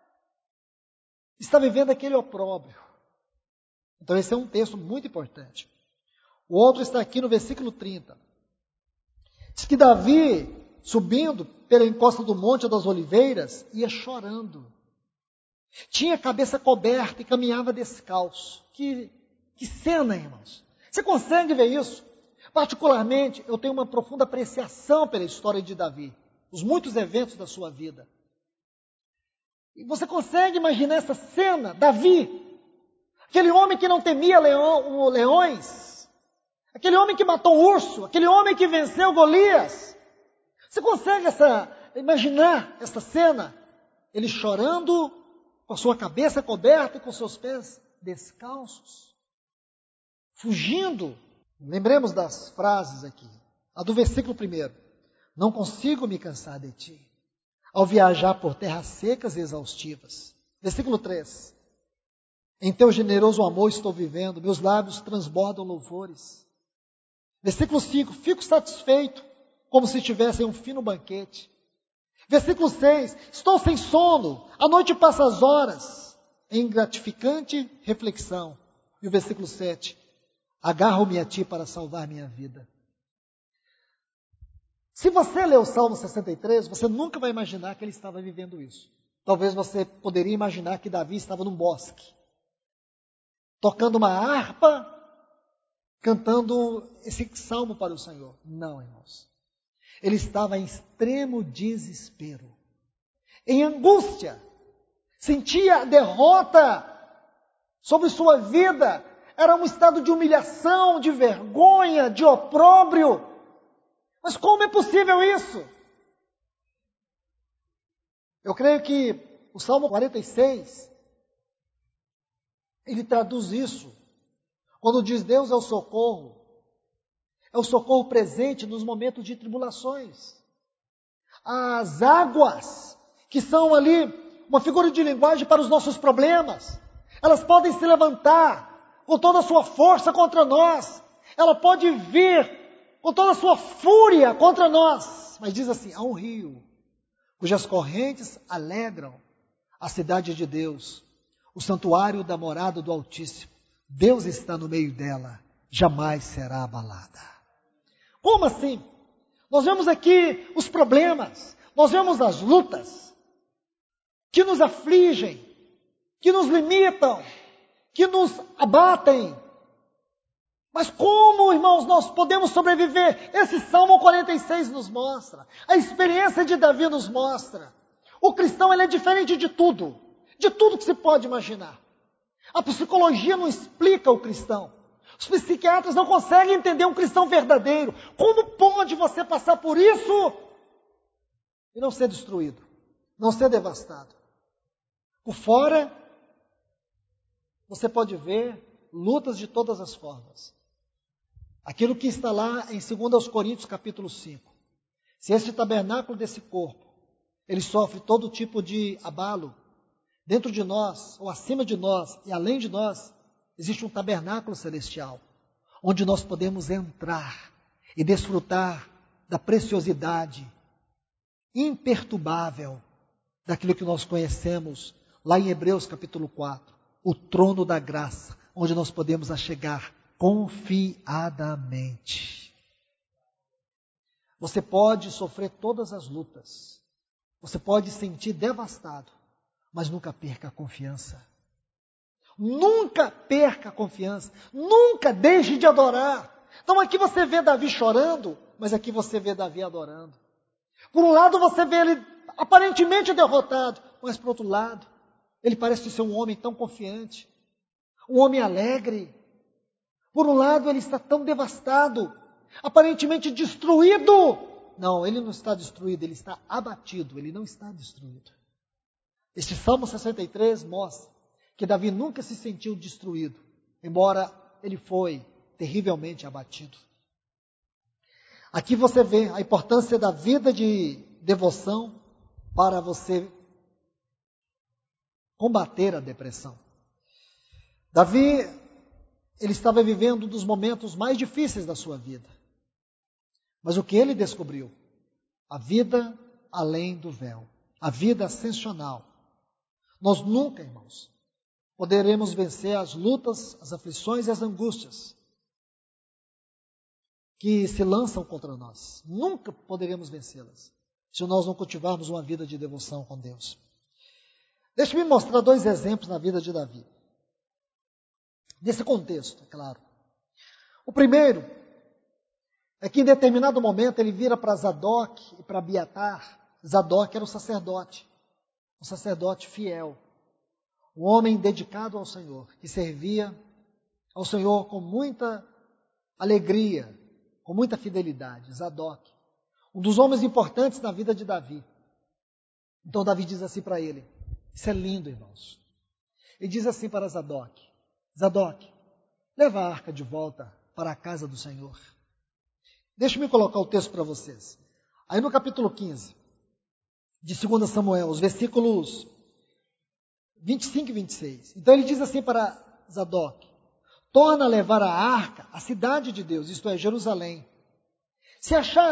está vivendo aquele opróbrio. Então esse é um texto muito importante. O outro está aqui no versículo 30. Diz que Davi, subindo pela encosta do Monte das Oliveiras, ia chorando. Tinha a cabeça coberta e caminhava descalço. Que cena, irmãos. Você consegue ver isso? Particularmente, eu tenho uma profunda apreciação pela história de Davi, os muitos eventos da sua vida. E você consegue imaginar essa cena? Davi, aquele homem que não temia leões, aquele homem que matou um urso, aquele homem que venceu Golias. Você consegue imaginar essa cena? Ele chorando, com a sua cabeça coberta e com seus pés descalços, fugindo. Lembremos das frases aqui. A do versículo 1. Não consigo me cansar de ti, ao viajar por terras secas e exaustivas. Versículo 3. Em teu generoso amor estou vivendo, meus lábios transbordam louvores. Versículo 5. Fico satisfeito, como se estivesse em um fino banquete. Versículo 6. Estou sem sono, a noite passa as horas, em gratificante reflexão. E o versículo 7. Agarro-me a ti para salvar minha vida. Se você ler o Salmo 63, você nunca vai imaginar que ele estava vivendo isso. Talvez você poderia imaginar que Davi estava num bosque, tocando uma harpa, cantando esse salmo para o Senhor. Não, irmãos. Ele estava em extremo desespero, em angústia, sentia a derrota sobre sua vida. Era um estado de humilhação, de vergonha, de opróbrio. Mas como é possível isso? Eu creio que o Salmo 46, ele traduz isso. Quando diz Deus é o socorro presente nos momentos de tribulações. As águas, que são ali uma figura de linguagem para os nossos problemas, elas podem se levantar com toda a sua força contra nós. Ela pode vir com toda a sua fúria contra nós. Mas diz assim, há um rio, cujas correntes alegram a cidade de Deus, o santuário da morada do Altíssimo. Deus está no meio dela, jamais será abalada. Como assim? Nós vemos aqui os problemas, nós vemos as lutas que nos afligem, que nos limitam, que nos abatem. Mas como, irmãos, nós podemos sobreviver? Esse Salmo 46 nos mostra. A experiência de Davi nos mostra. O cristão, ele é diferente de tudo que se pode imaginar. A psicologia não explica o cristão. Os psiquiatras não conseguem entender um cristão verdadeiro. Como pode você passar por isso e não ser destruído, não ser devastado? Por fora, você pode ver lutas de todas as formas. Aquilo que está lá em 2 Coríntios capítulo 5. Se este tabernáculo desse corpo, ele sofre todo tipo de abalo, dentro de nós, ou acima de nós, e além de nós, existe um tabernáculo celestial, onde nós podemos entrar e desfrutar da preciosidade imperturbável daquilo que nós conhecemos lá em Hebreus capítulo 4, o trono da graça, onde nós podemos achegar confiadamente. Você pode sofrer todas as lutas, você pode se sentir devastado, mas nunca perca a confiança. Nunca perca a confiança, nunca deixe de adorar. Então aqui você vê Davi chorando, mas aqui você vê Davi adorando. Por um lado você vê ele aparentemente derrotado, mas por outro lado, ele parece ser um homem tão confiante, um homem alegre. Por um lado ele está tão devastado, aparentemente destruído. Não, ele não está destruído, ele está abatido, ele não está destruído. Este Salmo 63 mostra que Davi nunca se sentiu destruído, embora ele foi terrivelmente abatido. Aqui você vê a importância da vida de devoção para você combater a depressão. Davi, ele estava vivendo um dos momentos mais difíceis da sua vida. Mas o que ele descobriu? A vida além do véu, a vida ascensional. Nós nunca, irmãos, poderemos vencer as lutas, as aflições e as angústias que se lançam contra nós. Nunca poderemos vencê-las se nós não cultivarmos uma vida de devoção com Deus. Deixe-me mostrar 2 exemplos na vida de Davi. Nesse contexto, é claro. O primeiro é que em determinado momento ele vira para Zadok e para Abiatar. Zadok era um sacerdote fiel, um homem dedicado ao Senhor, que servia ao Senhor com muita alegria, com muita fidelidade. Zadok, um dos homens importantes na vida de Davi. Então Davi diz assim para ele, isso é lindo, irmãos. Ele diz assim para Zadok, Zadok, leva a arca de volta para a casa do Senhor. Deixa-me colocar o texto para vocês. Aí no capítulo 15 de 2 Samuel, os versículos 25 e 26. Então ele diz assim para Zadok, torna a levar a arca à cidade de Deus, isto é, Jerusalém. Se eu achar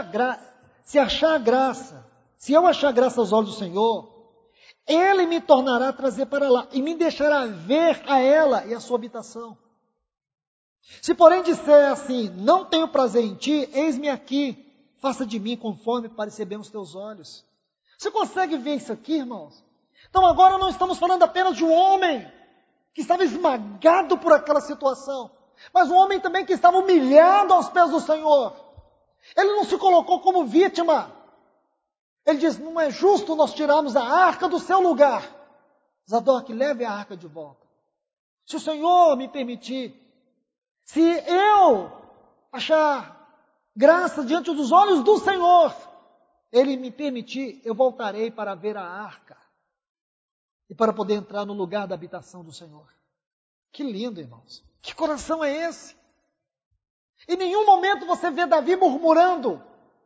graça aos olhos do Senhor, Ele me tornará a trazer para lá e me deixará ver a ela e a sua habitação. Se porém disser assim, não tenho prazer em ti, eis-me aqui, faça de mim conforme parecer bem aos teus olhos. Você consegue ver isso aqui, irmãos? Então agora não estamos falando apenas de um homem que estava esmagado por aquela situação, mas um homem também que estava humilhado aos pés do Senhor. Ele não se colocou como vítima. Ele diz, não é justo nós tirarmos a arca do seu lugar. Zadok, leve a arca de volta. Se o Senhor me permitir, se eu achar graça diante dos olhos do Senhor, Ele me permitir, eu voltarei para ver a arca e para poder entrar no lugar da habitação do Senhor. Que lindo, irmãos. Que coração é esse? Em nenhum momento você vê Davi murmurando.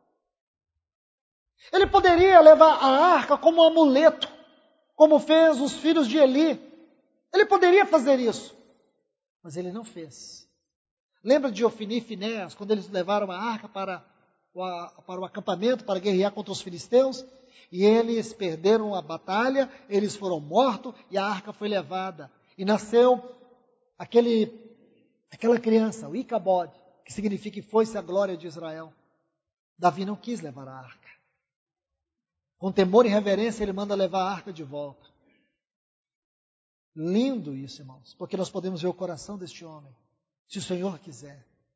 Ele poderia levar a arca como um amuleto, como fez os filhos de Eli. Ele poderia fazer isso, mas ele não fez. Lembra de Ofni e Finéas, quando eles levaram a arca para o acampamento, para guerrear contra os filisteus? E eles perderam a batalha, eles foram mortos e a arca foi levada. E nasceu aquela criança, o Icabode, que significa que foi-se a glória de Israel. Davi não quis levar a arca. Com temor e reverência, ele manda levar a arca de volta. Lindo isso, irmãos, porque nós podemos ver o coração deste homem, se o Senhor quiser.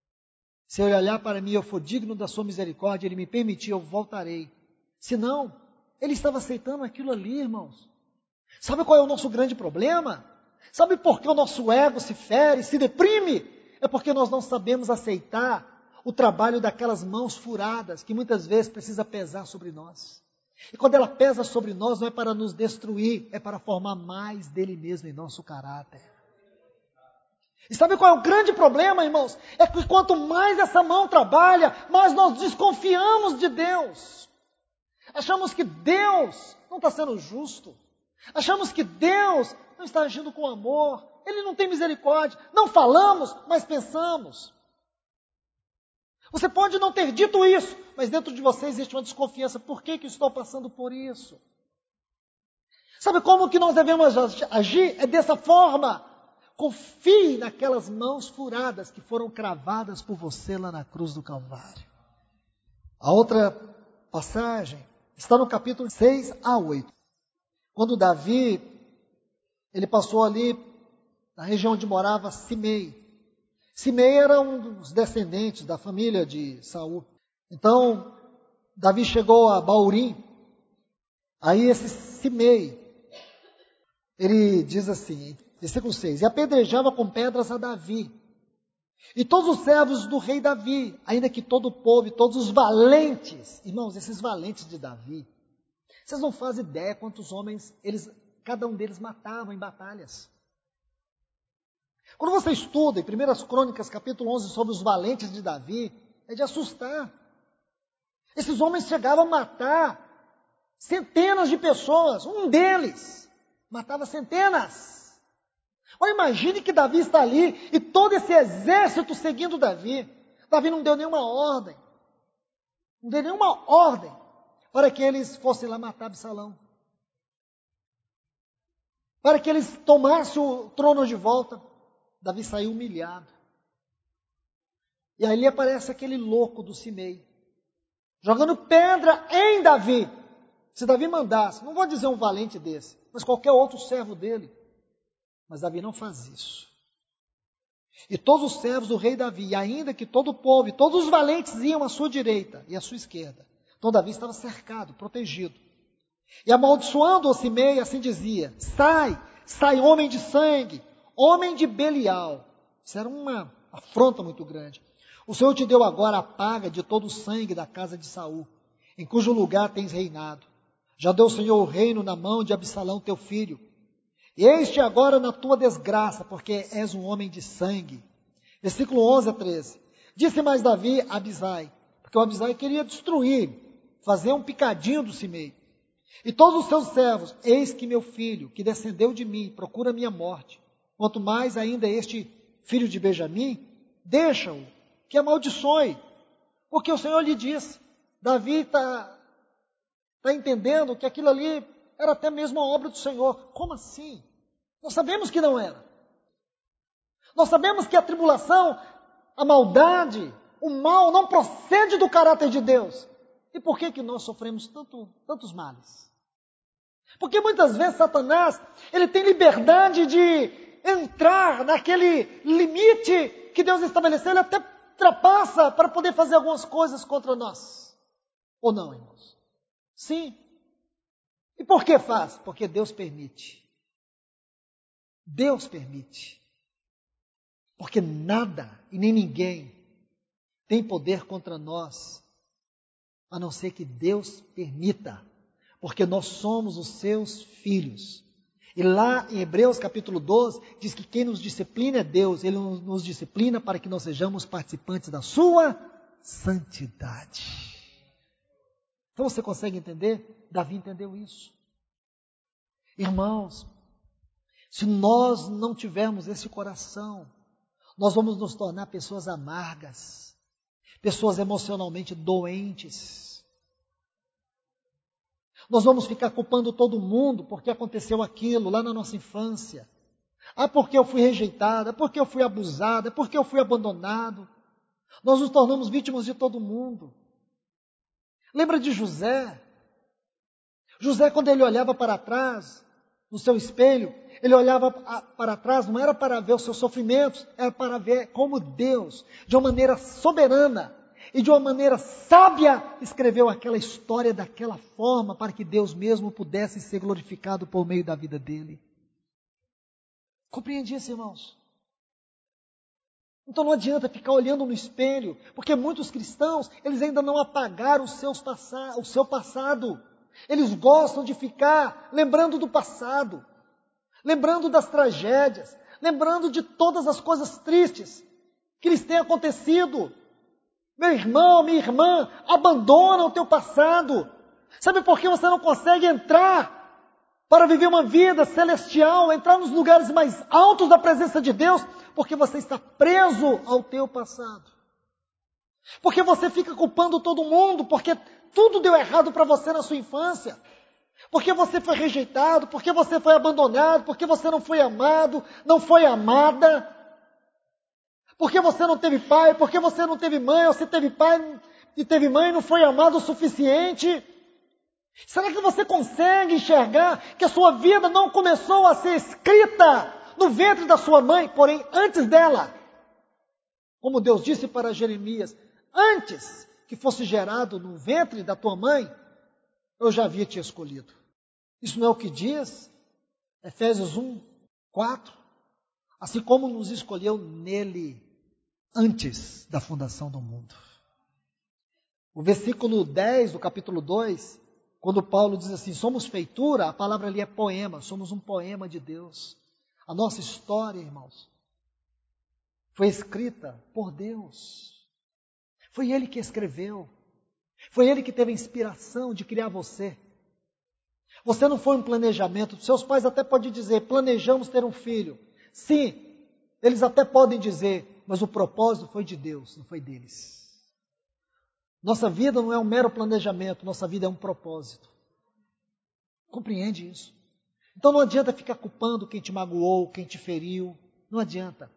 Se ele olhar para mim e eu for digno da sua misericórdia, ele me permitir, eu voltarei. Se não, ele estava aceitando aquilo ali, irmãos. Sabe qual é o nosso grande problema? Sabe por que o nosso ego se fere, se deprime? É porque nós não sabemos aceitar o trabalho daquelas mãos furadas, que muitas vezes precisa pesar sobre nós. E quando ela pesa sobre nós, não é para nos destruir, é para formar mais dele mesmo em nosso caráter. E sabe qual é o grande problema, irmãos? É que quanto mais essa mão trabalha, mais nós desconfiamos de Deus. Achamos que Deus não está sendo justo. Achamos que Deus não está agindo com amor. Ele não tem misericórdia. Não falamos, mas pensamos. Você pode não ter dito isso, mas dentro de você existe uma desconfiança. Por que estou passando por isso? Sabe como que nós devemos agir? É dessa forma. Confie naquelas mãos furadas que foram cravadas por você lá na cruz do Calvário. A outra passagem está no capítulo 6 a 8. Quando Davi, ele passou ali na região onde morava Simei. Simei era um dos descendentes da família de Saul. Então, Davi chegou a Baurim. Aí esse Simei, ele diz assim, versículo 6, e apedrejava com pedras a Davi, e todos os servos do rei Davi, ainda que todo o povo e todos os valentes, irmãos, esses valentes de Davi, vocês não fazem ideia quantos homens, cada um deles matavam em batalhas. Quando você estuda em 1 Crônicas, capítulo 11, sobre os valentes de Davi, é de assustar. Esses homens chegavam a matar centenas de pessoas, um deles matava centenas. Olha, imagine que Davi está ali e todo esse exército seguindo Davi. Davi não deu nenhuma ordem. Não deu nenhuma ordem para que eles fossem lá matar Absalão. Para que eles tomassem o trono de volta. Davi saiu humilhado. E aí aparece aquele louco do Simei, jogando pedra em Davi. Se Davi mandasse, não vou dizer um valente desse, mas qualquer outro servo dele. Mas Davi não faz isso. E todos os servos do rei Davi, ainda que todo o povo, e todos os valentes iam à sua direita e à sua esquerda. Então Davi estava cercado, protegido. E amaldiçoando o Simei, assim dizia, sai homem de sangue, homem de Belial. Isso era uma afronta muito grande. O Senhor te deu agora a paga de todo o sangue da casa de Saul, em cujo lugar tens reinado. Já deu o Senhor o reino na mão de Absalão, teu filho. E eis-te agora na tua desgraça, porque és um homem de sangue. Versículo 11 a 13. Disse mais Davi a Abisai, porque o Abisai queria destruir, fazer um picadinho do Simei. E todos os seus servos, eis que meu filho, que descendeu de mim, procura a minha morte. Quanto mais ainda este filho de Benjamim, deixa-o, que amaldiçoe. Porque o Senhor lhe disse, Davi está entendendo que aquilo ali era até mesmo a obra do Senhor. Como assim? Nós sabemos que não era. Nós sabemos que a tribulação, a maldade, o mal não procede do caráter de Deus. E por que nós sofremos tantos males? Porque muitas vezes Satanás, ele tem liberdade de entrar naquele limite que Deus estabeleceu, ele até ultrapassa para poder fazer algumas coisas contra nós. Ou não, irmãos? Sim. E por que faz? Porque Deus permite. Deus permite. Porque nada e nem ninguém tem poder contra nós, a não ser que Deus permita. Porque nós somos os seus filhos. E lá em Hebreus capítulo 12, diz que quem nos disciplina é Deus. Ele nos disciplina para que nós sejamos participantes da sua santidade. Então você consegue entender? Davi entendeu isso. Irmãos, se nós não tivermos esse coração, nós vamos nos tornar pessoas amargas, pessoas emocionalmente doentes. Nós vamos ficar culpando todo mundo porque aconteceu aquilo lá na nossa infância. Ah, porque eu fui rejeitada, porque eu fui abusada, porque eu fui abandonado. Nós nos tornamos vítimas de todo mundo. Lembra de José? José, quando ele olhava para trás, no seu espelho, ele olhava para trás, não era para ver os seus sofrimentos, era para ver como Deus, de uma maneira soberana e de uma maneira sábia, escreveu aquela história daquela forma, para que Deus mesmo pudesse ser glorificado por meio da vida dele. Compreende isso, irmãos? Então não adianta ficar olhando no espelho, porque muitos cristãos, eles ainda não apagaram o seu passado. Eles gostam de ficar lembrando do passado, lembrando das tragédias, lembrando de todas as coisas tristes que lhes têm acontecido. Meu irmão, minha irmã, abandona o teu passado. Sabe por que você não consegue entrar para viver uma vida celestial, entrar nos lugares mais altos da presença de Deus? Porque você está preso ao teu passado. Porque você fica culpando todo mundo, porque tudo deu errado para você na sua infância. Porque você foi rejeitado, porque você foi abandonado, porque você não foi amado, não foi amada. Porque você não teve pai, porque você não teve mãe, ou se teve pai e teve mãe, não foi amado o suficiente. Será que você consegue enxergar que a sua vida não começou a ser escrita no ventre da sua mãe, porém antes dela? Como Deus disse para Jeremias, antes que fosse gerado no ventre da tua mãe, eu já havia te escolhido. Isso não é o que diz Efésios 1:4? Assim como nos escolheu nele antes da fundação do mundo. O versículo 10 do capítulo 2, quando Paulo diz assim, somos feitura, a palavra ali é poema, somos um poema de Deus. A nossa história, irmãos, foi escrita por Deus. Foi Ele que escreveu. Foi Ele que teve a inspiração de criar você. Você não foi um planejamento. Seus pais até podem dizer, planejamos ter um filho. Sim, eles até podem dizer, mas o propósito foi de Deus, não foi deles. Nossa vida não é um mero planejamento, nossa vida é um propósito. Compreende isso? Então não adianta ficar culpando quem te magoou, quem te feriu. Não adianta.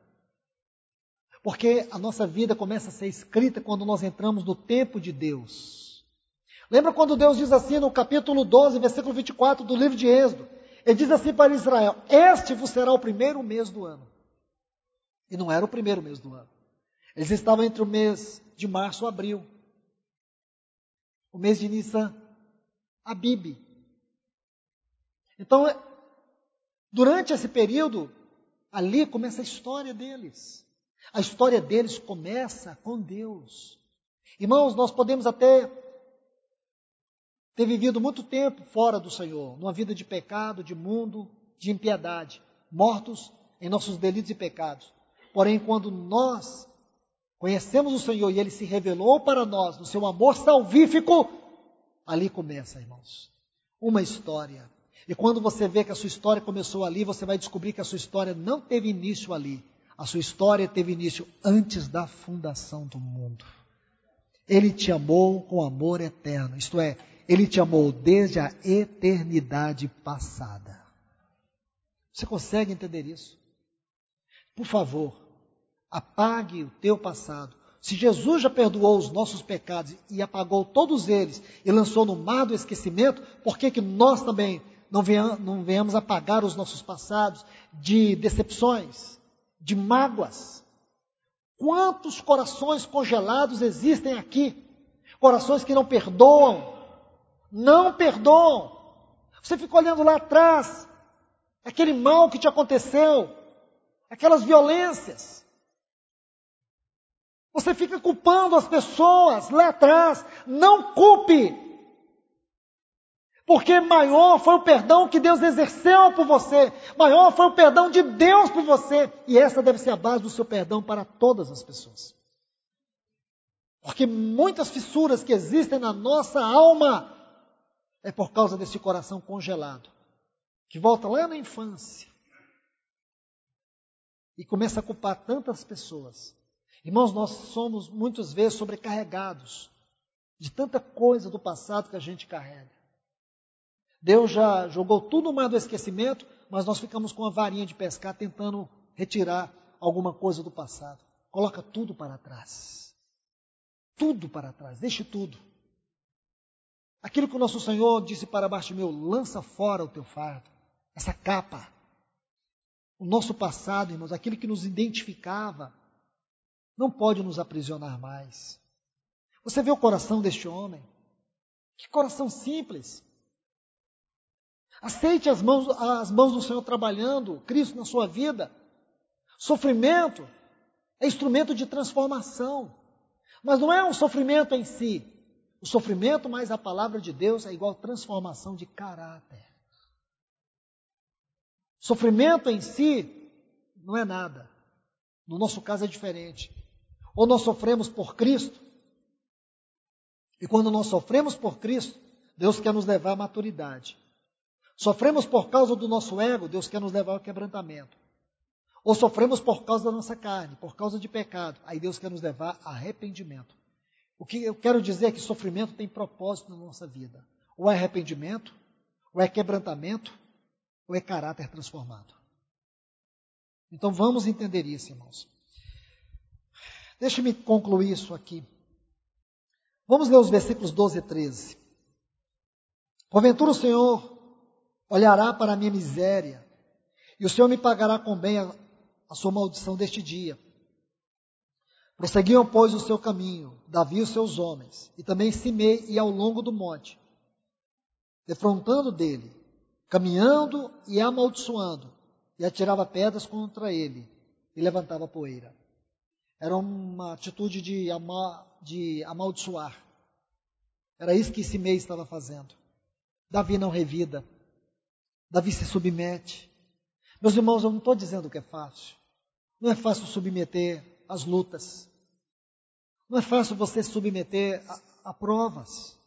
Porque a nossa vida começa a ser escrita quando nós entramos no tempo de Deus. Lembra quando Deus diz assim no capítulo 12, versículo 24 do livro de Êxodo? Ele diz assim para Israel, este vos será o primeiro mês do ano. E não era o primeiro mês do ano. Eles estavam entre o mês de março e abril. O mês de Nissan, Abib. Então, durante esse período, ali começa a história deles. A história deles começa com Deus. Irmãos, nós podemos até ter vivido muito tempo fora do Senhor, numa vida de pecado, de mundo, de impiedade, mortos em nossos delitos e pecados. Porém, quando nós conhecemos o Senhor e Ele se revelou para nós, no seu amor salvífico, ali começa, irmãos, uma história. E quando você vê que a sua história começou ali, você vai descobrir que a sua história não teve início ali. A sua história teve início antes da fundação do mundo. Ele te amou com amor eterno, isto é, Ele te amou desde a eternidade passada. Você consegue entender isso? Por favor, apague o teu passado. Se Jesus já perdoou os nossos pecados e apagou todos eles e lançou no mar do esquecimento, por que nós também não venhamos apagar os nossos passados de decepções, de mágoas? Quantos corações congelados existem aqui? Corações que não perdoam. Não perdoam. Você fica olhando lá atrás, aquele mal que te aconteceu, aquelas violências. Você fica culpando as pessoas lá atrás. Não culpe. Porque maior foi o perdão que Deus exerceu por você. Maior foi o perdão de Deus por você. E essa deve ser a base do seu perdão para todas as pessoas. Porque muitas fissuras que existem na nossa alma é por causa desse coração congelado, que volta lá na infância e começa a culpar tantas pessoas. Irmãos, nós somos muitas vezes sobrecarregados de tanta coisa do passado que a gente carrega. Deus já jogou tudo no mar do esquecimento, mas nós ficamos com a varinha de pescar tentando retirar alguma coisa do passado. Coloca tudo para trás. Tudo para trás, deixe tudo. Aquilo que o nosso Senhor disse para Bartimeu, lança fora o teu fardo. essa capa. O nosso passado, irmãos, aquilo que nos identificava, não pode nos aprisionar mais. Você vê o coração deste homem? Que coração simples. Aceite as mãos do Senhor trabalhando, Cristo na sua vida. Sofrimento é instrumento de transformação. Mas não é um sofrimento em si. O sofrimento mais a palavra de Deus é igual transformação de caráter. Sofrimento em si não é nada. No nosso caso é diferente. Ou nós sofremos por Cristo, e quando nós sofremos por Cristo, Deus quer nos levar à maturidade. Sofremos por causa do nosso ego, Deus quer nos levar ao quebrantamento. Ou sofremos por causa da nossa carne, por causa de pecado, aí Deus quer nos levar a arrependimento. O que eu quero dizer é que sofrimento tem propósito na nossa vida. Ou é arrependimento, ou é quebrantamento, ou é caráter transformado. Então vamos entender isso, irmãos. Deixe-me concluir isso aqui. Vamos ler os versículos 12 e 13. Porventura o Senhor olhará para a minha miséria, e o Senhor me pagará com bem a sua maldição deste dia. Prosseguiam, pois, o seu caminho, Davi e os seus homens, e também Simei ia ao longo do monte, defrontando dele, caminhando e amaldiçoando, e atirava pedras contra ele, e levantava poeira. Era uma atitude de amaldiçoar. Era isso que Simei estava fazendo. Davi não revida. Davi se submete. Meus irmãos, eu não estou dizendo que é fácil. Não é fácil submeter às lutas. Não é fácil você se submeter a provas.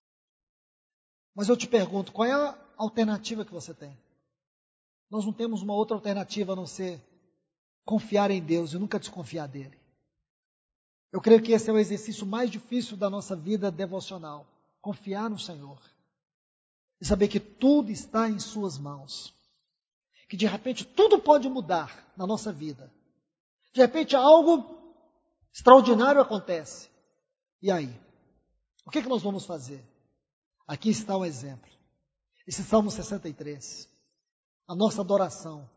Mas eu te pergunto, qual é a alternativa que você tem? Nós não temos uma outra alternativa a não ser confiar em Deus e nunca desconfiar dele. Eu creio que esse é o exercício mais difícil da nossa vida devocional. Confiar no Senhor. E saber que tudo está em suas mãos. Que de repente tudo pode mudar na nossa vida. De repente algo extraordinário acontece. E aí? O que nós vamos fazer? Aqui está um exemplo. Esse Salmo 63. A nossa adoração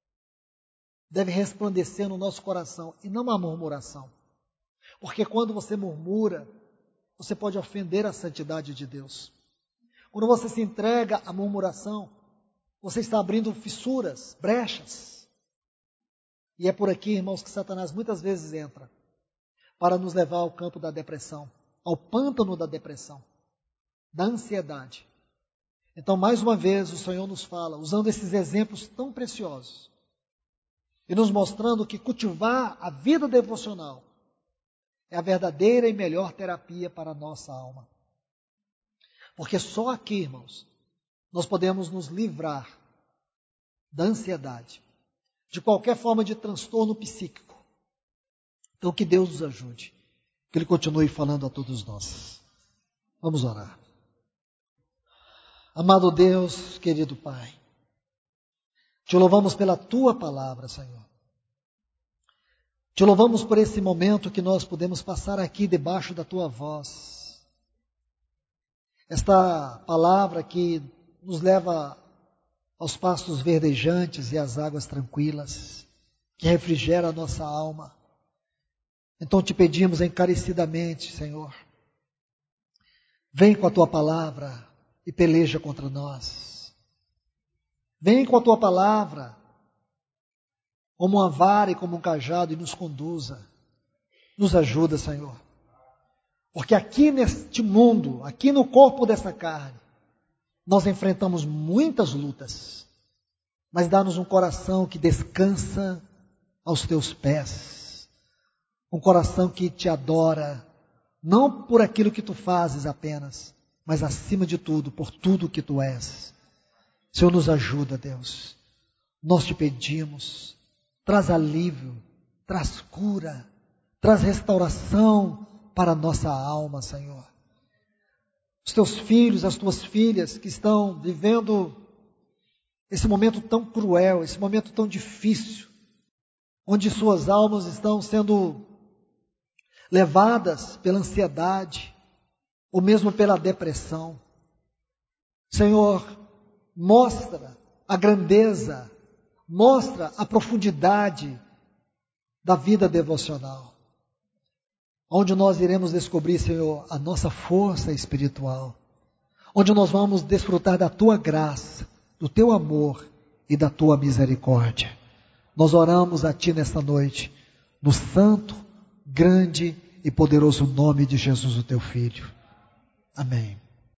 deve resplandecer no nosso coração e não a murmuração. Porque quando você murmura, você pode ofender a santidade de Deus. Quando você se entrega à murmuração, você está abrindo fissuras, brechas. E é por aqui, irmãos, que Satanás muitas vezes entra para nos levar ao campo da depressão, ao pântano da depressão, da ansiedade. Então, mais uma vez, o Senhor nos fala, usando esses exemplos tão preciosos, e nos mostrando que cultivar a vida devocional é a verdadeira e melhor terapia para a nossa alma. Porque só aqui, irmãos, nós podemos nos livrar da ansiedade, de qualquer forma de transtorno psíquico. Então, que Deus nos ajude, que Ele continue falando a todos nós. Vamos orar. Amado Deus, querido Pai, te louvamos pela Tua palavra, Senhor. Te louvamos por esse momento que nós podemos passar aqui debaixo da Tua voz. Esta palavra que nos leva aos pastos verdejantes e às águas tranquilas, que refrigera a nossa alma. Então te pedimos encarecidamente, Senhor, vem com a Tua palavra e peleja contra nós. Vem com a Tua palavra como uma vara e como um cajado e nos conduza. Nos ajuda, Senhor. Porque aqui neste mundo, aqui no corpo dessa carne, nós enfrentamos muitas lutas, mas dá-nos um coração que descansa aos Teus pés. Um coração que Te adora, não por aquilo que Tu fazes apenas, mas acima de tudo, por tudo que Tu és. Senhor, nos ajuda, Deus. Nós Te pedimos, traz alívio, traz cura, traz restauração para a nossa alma, Senhor. Os Teus filhos, as Tuas filhas que estão vivendo esse momento tão cruel, esse momento tão difícil, onde suas almas estão sendo levadas pela ansiedade, ou mesmo pela depressão. Senhor, mostra a grandeza, mostra a profundidade da vida devocional, onde nós iremos descobrir, Senhor, a nossa força espiritual, onde nós vamos desfrutar da Tua graça, do Teu amor e da Tua misericórdia. Nós oramos a Ti nesta noite, no santo, grande e poderoso nome de Jesus, o Teu Filho. Amém.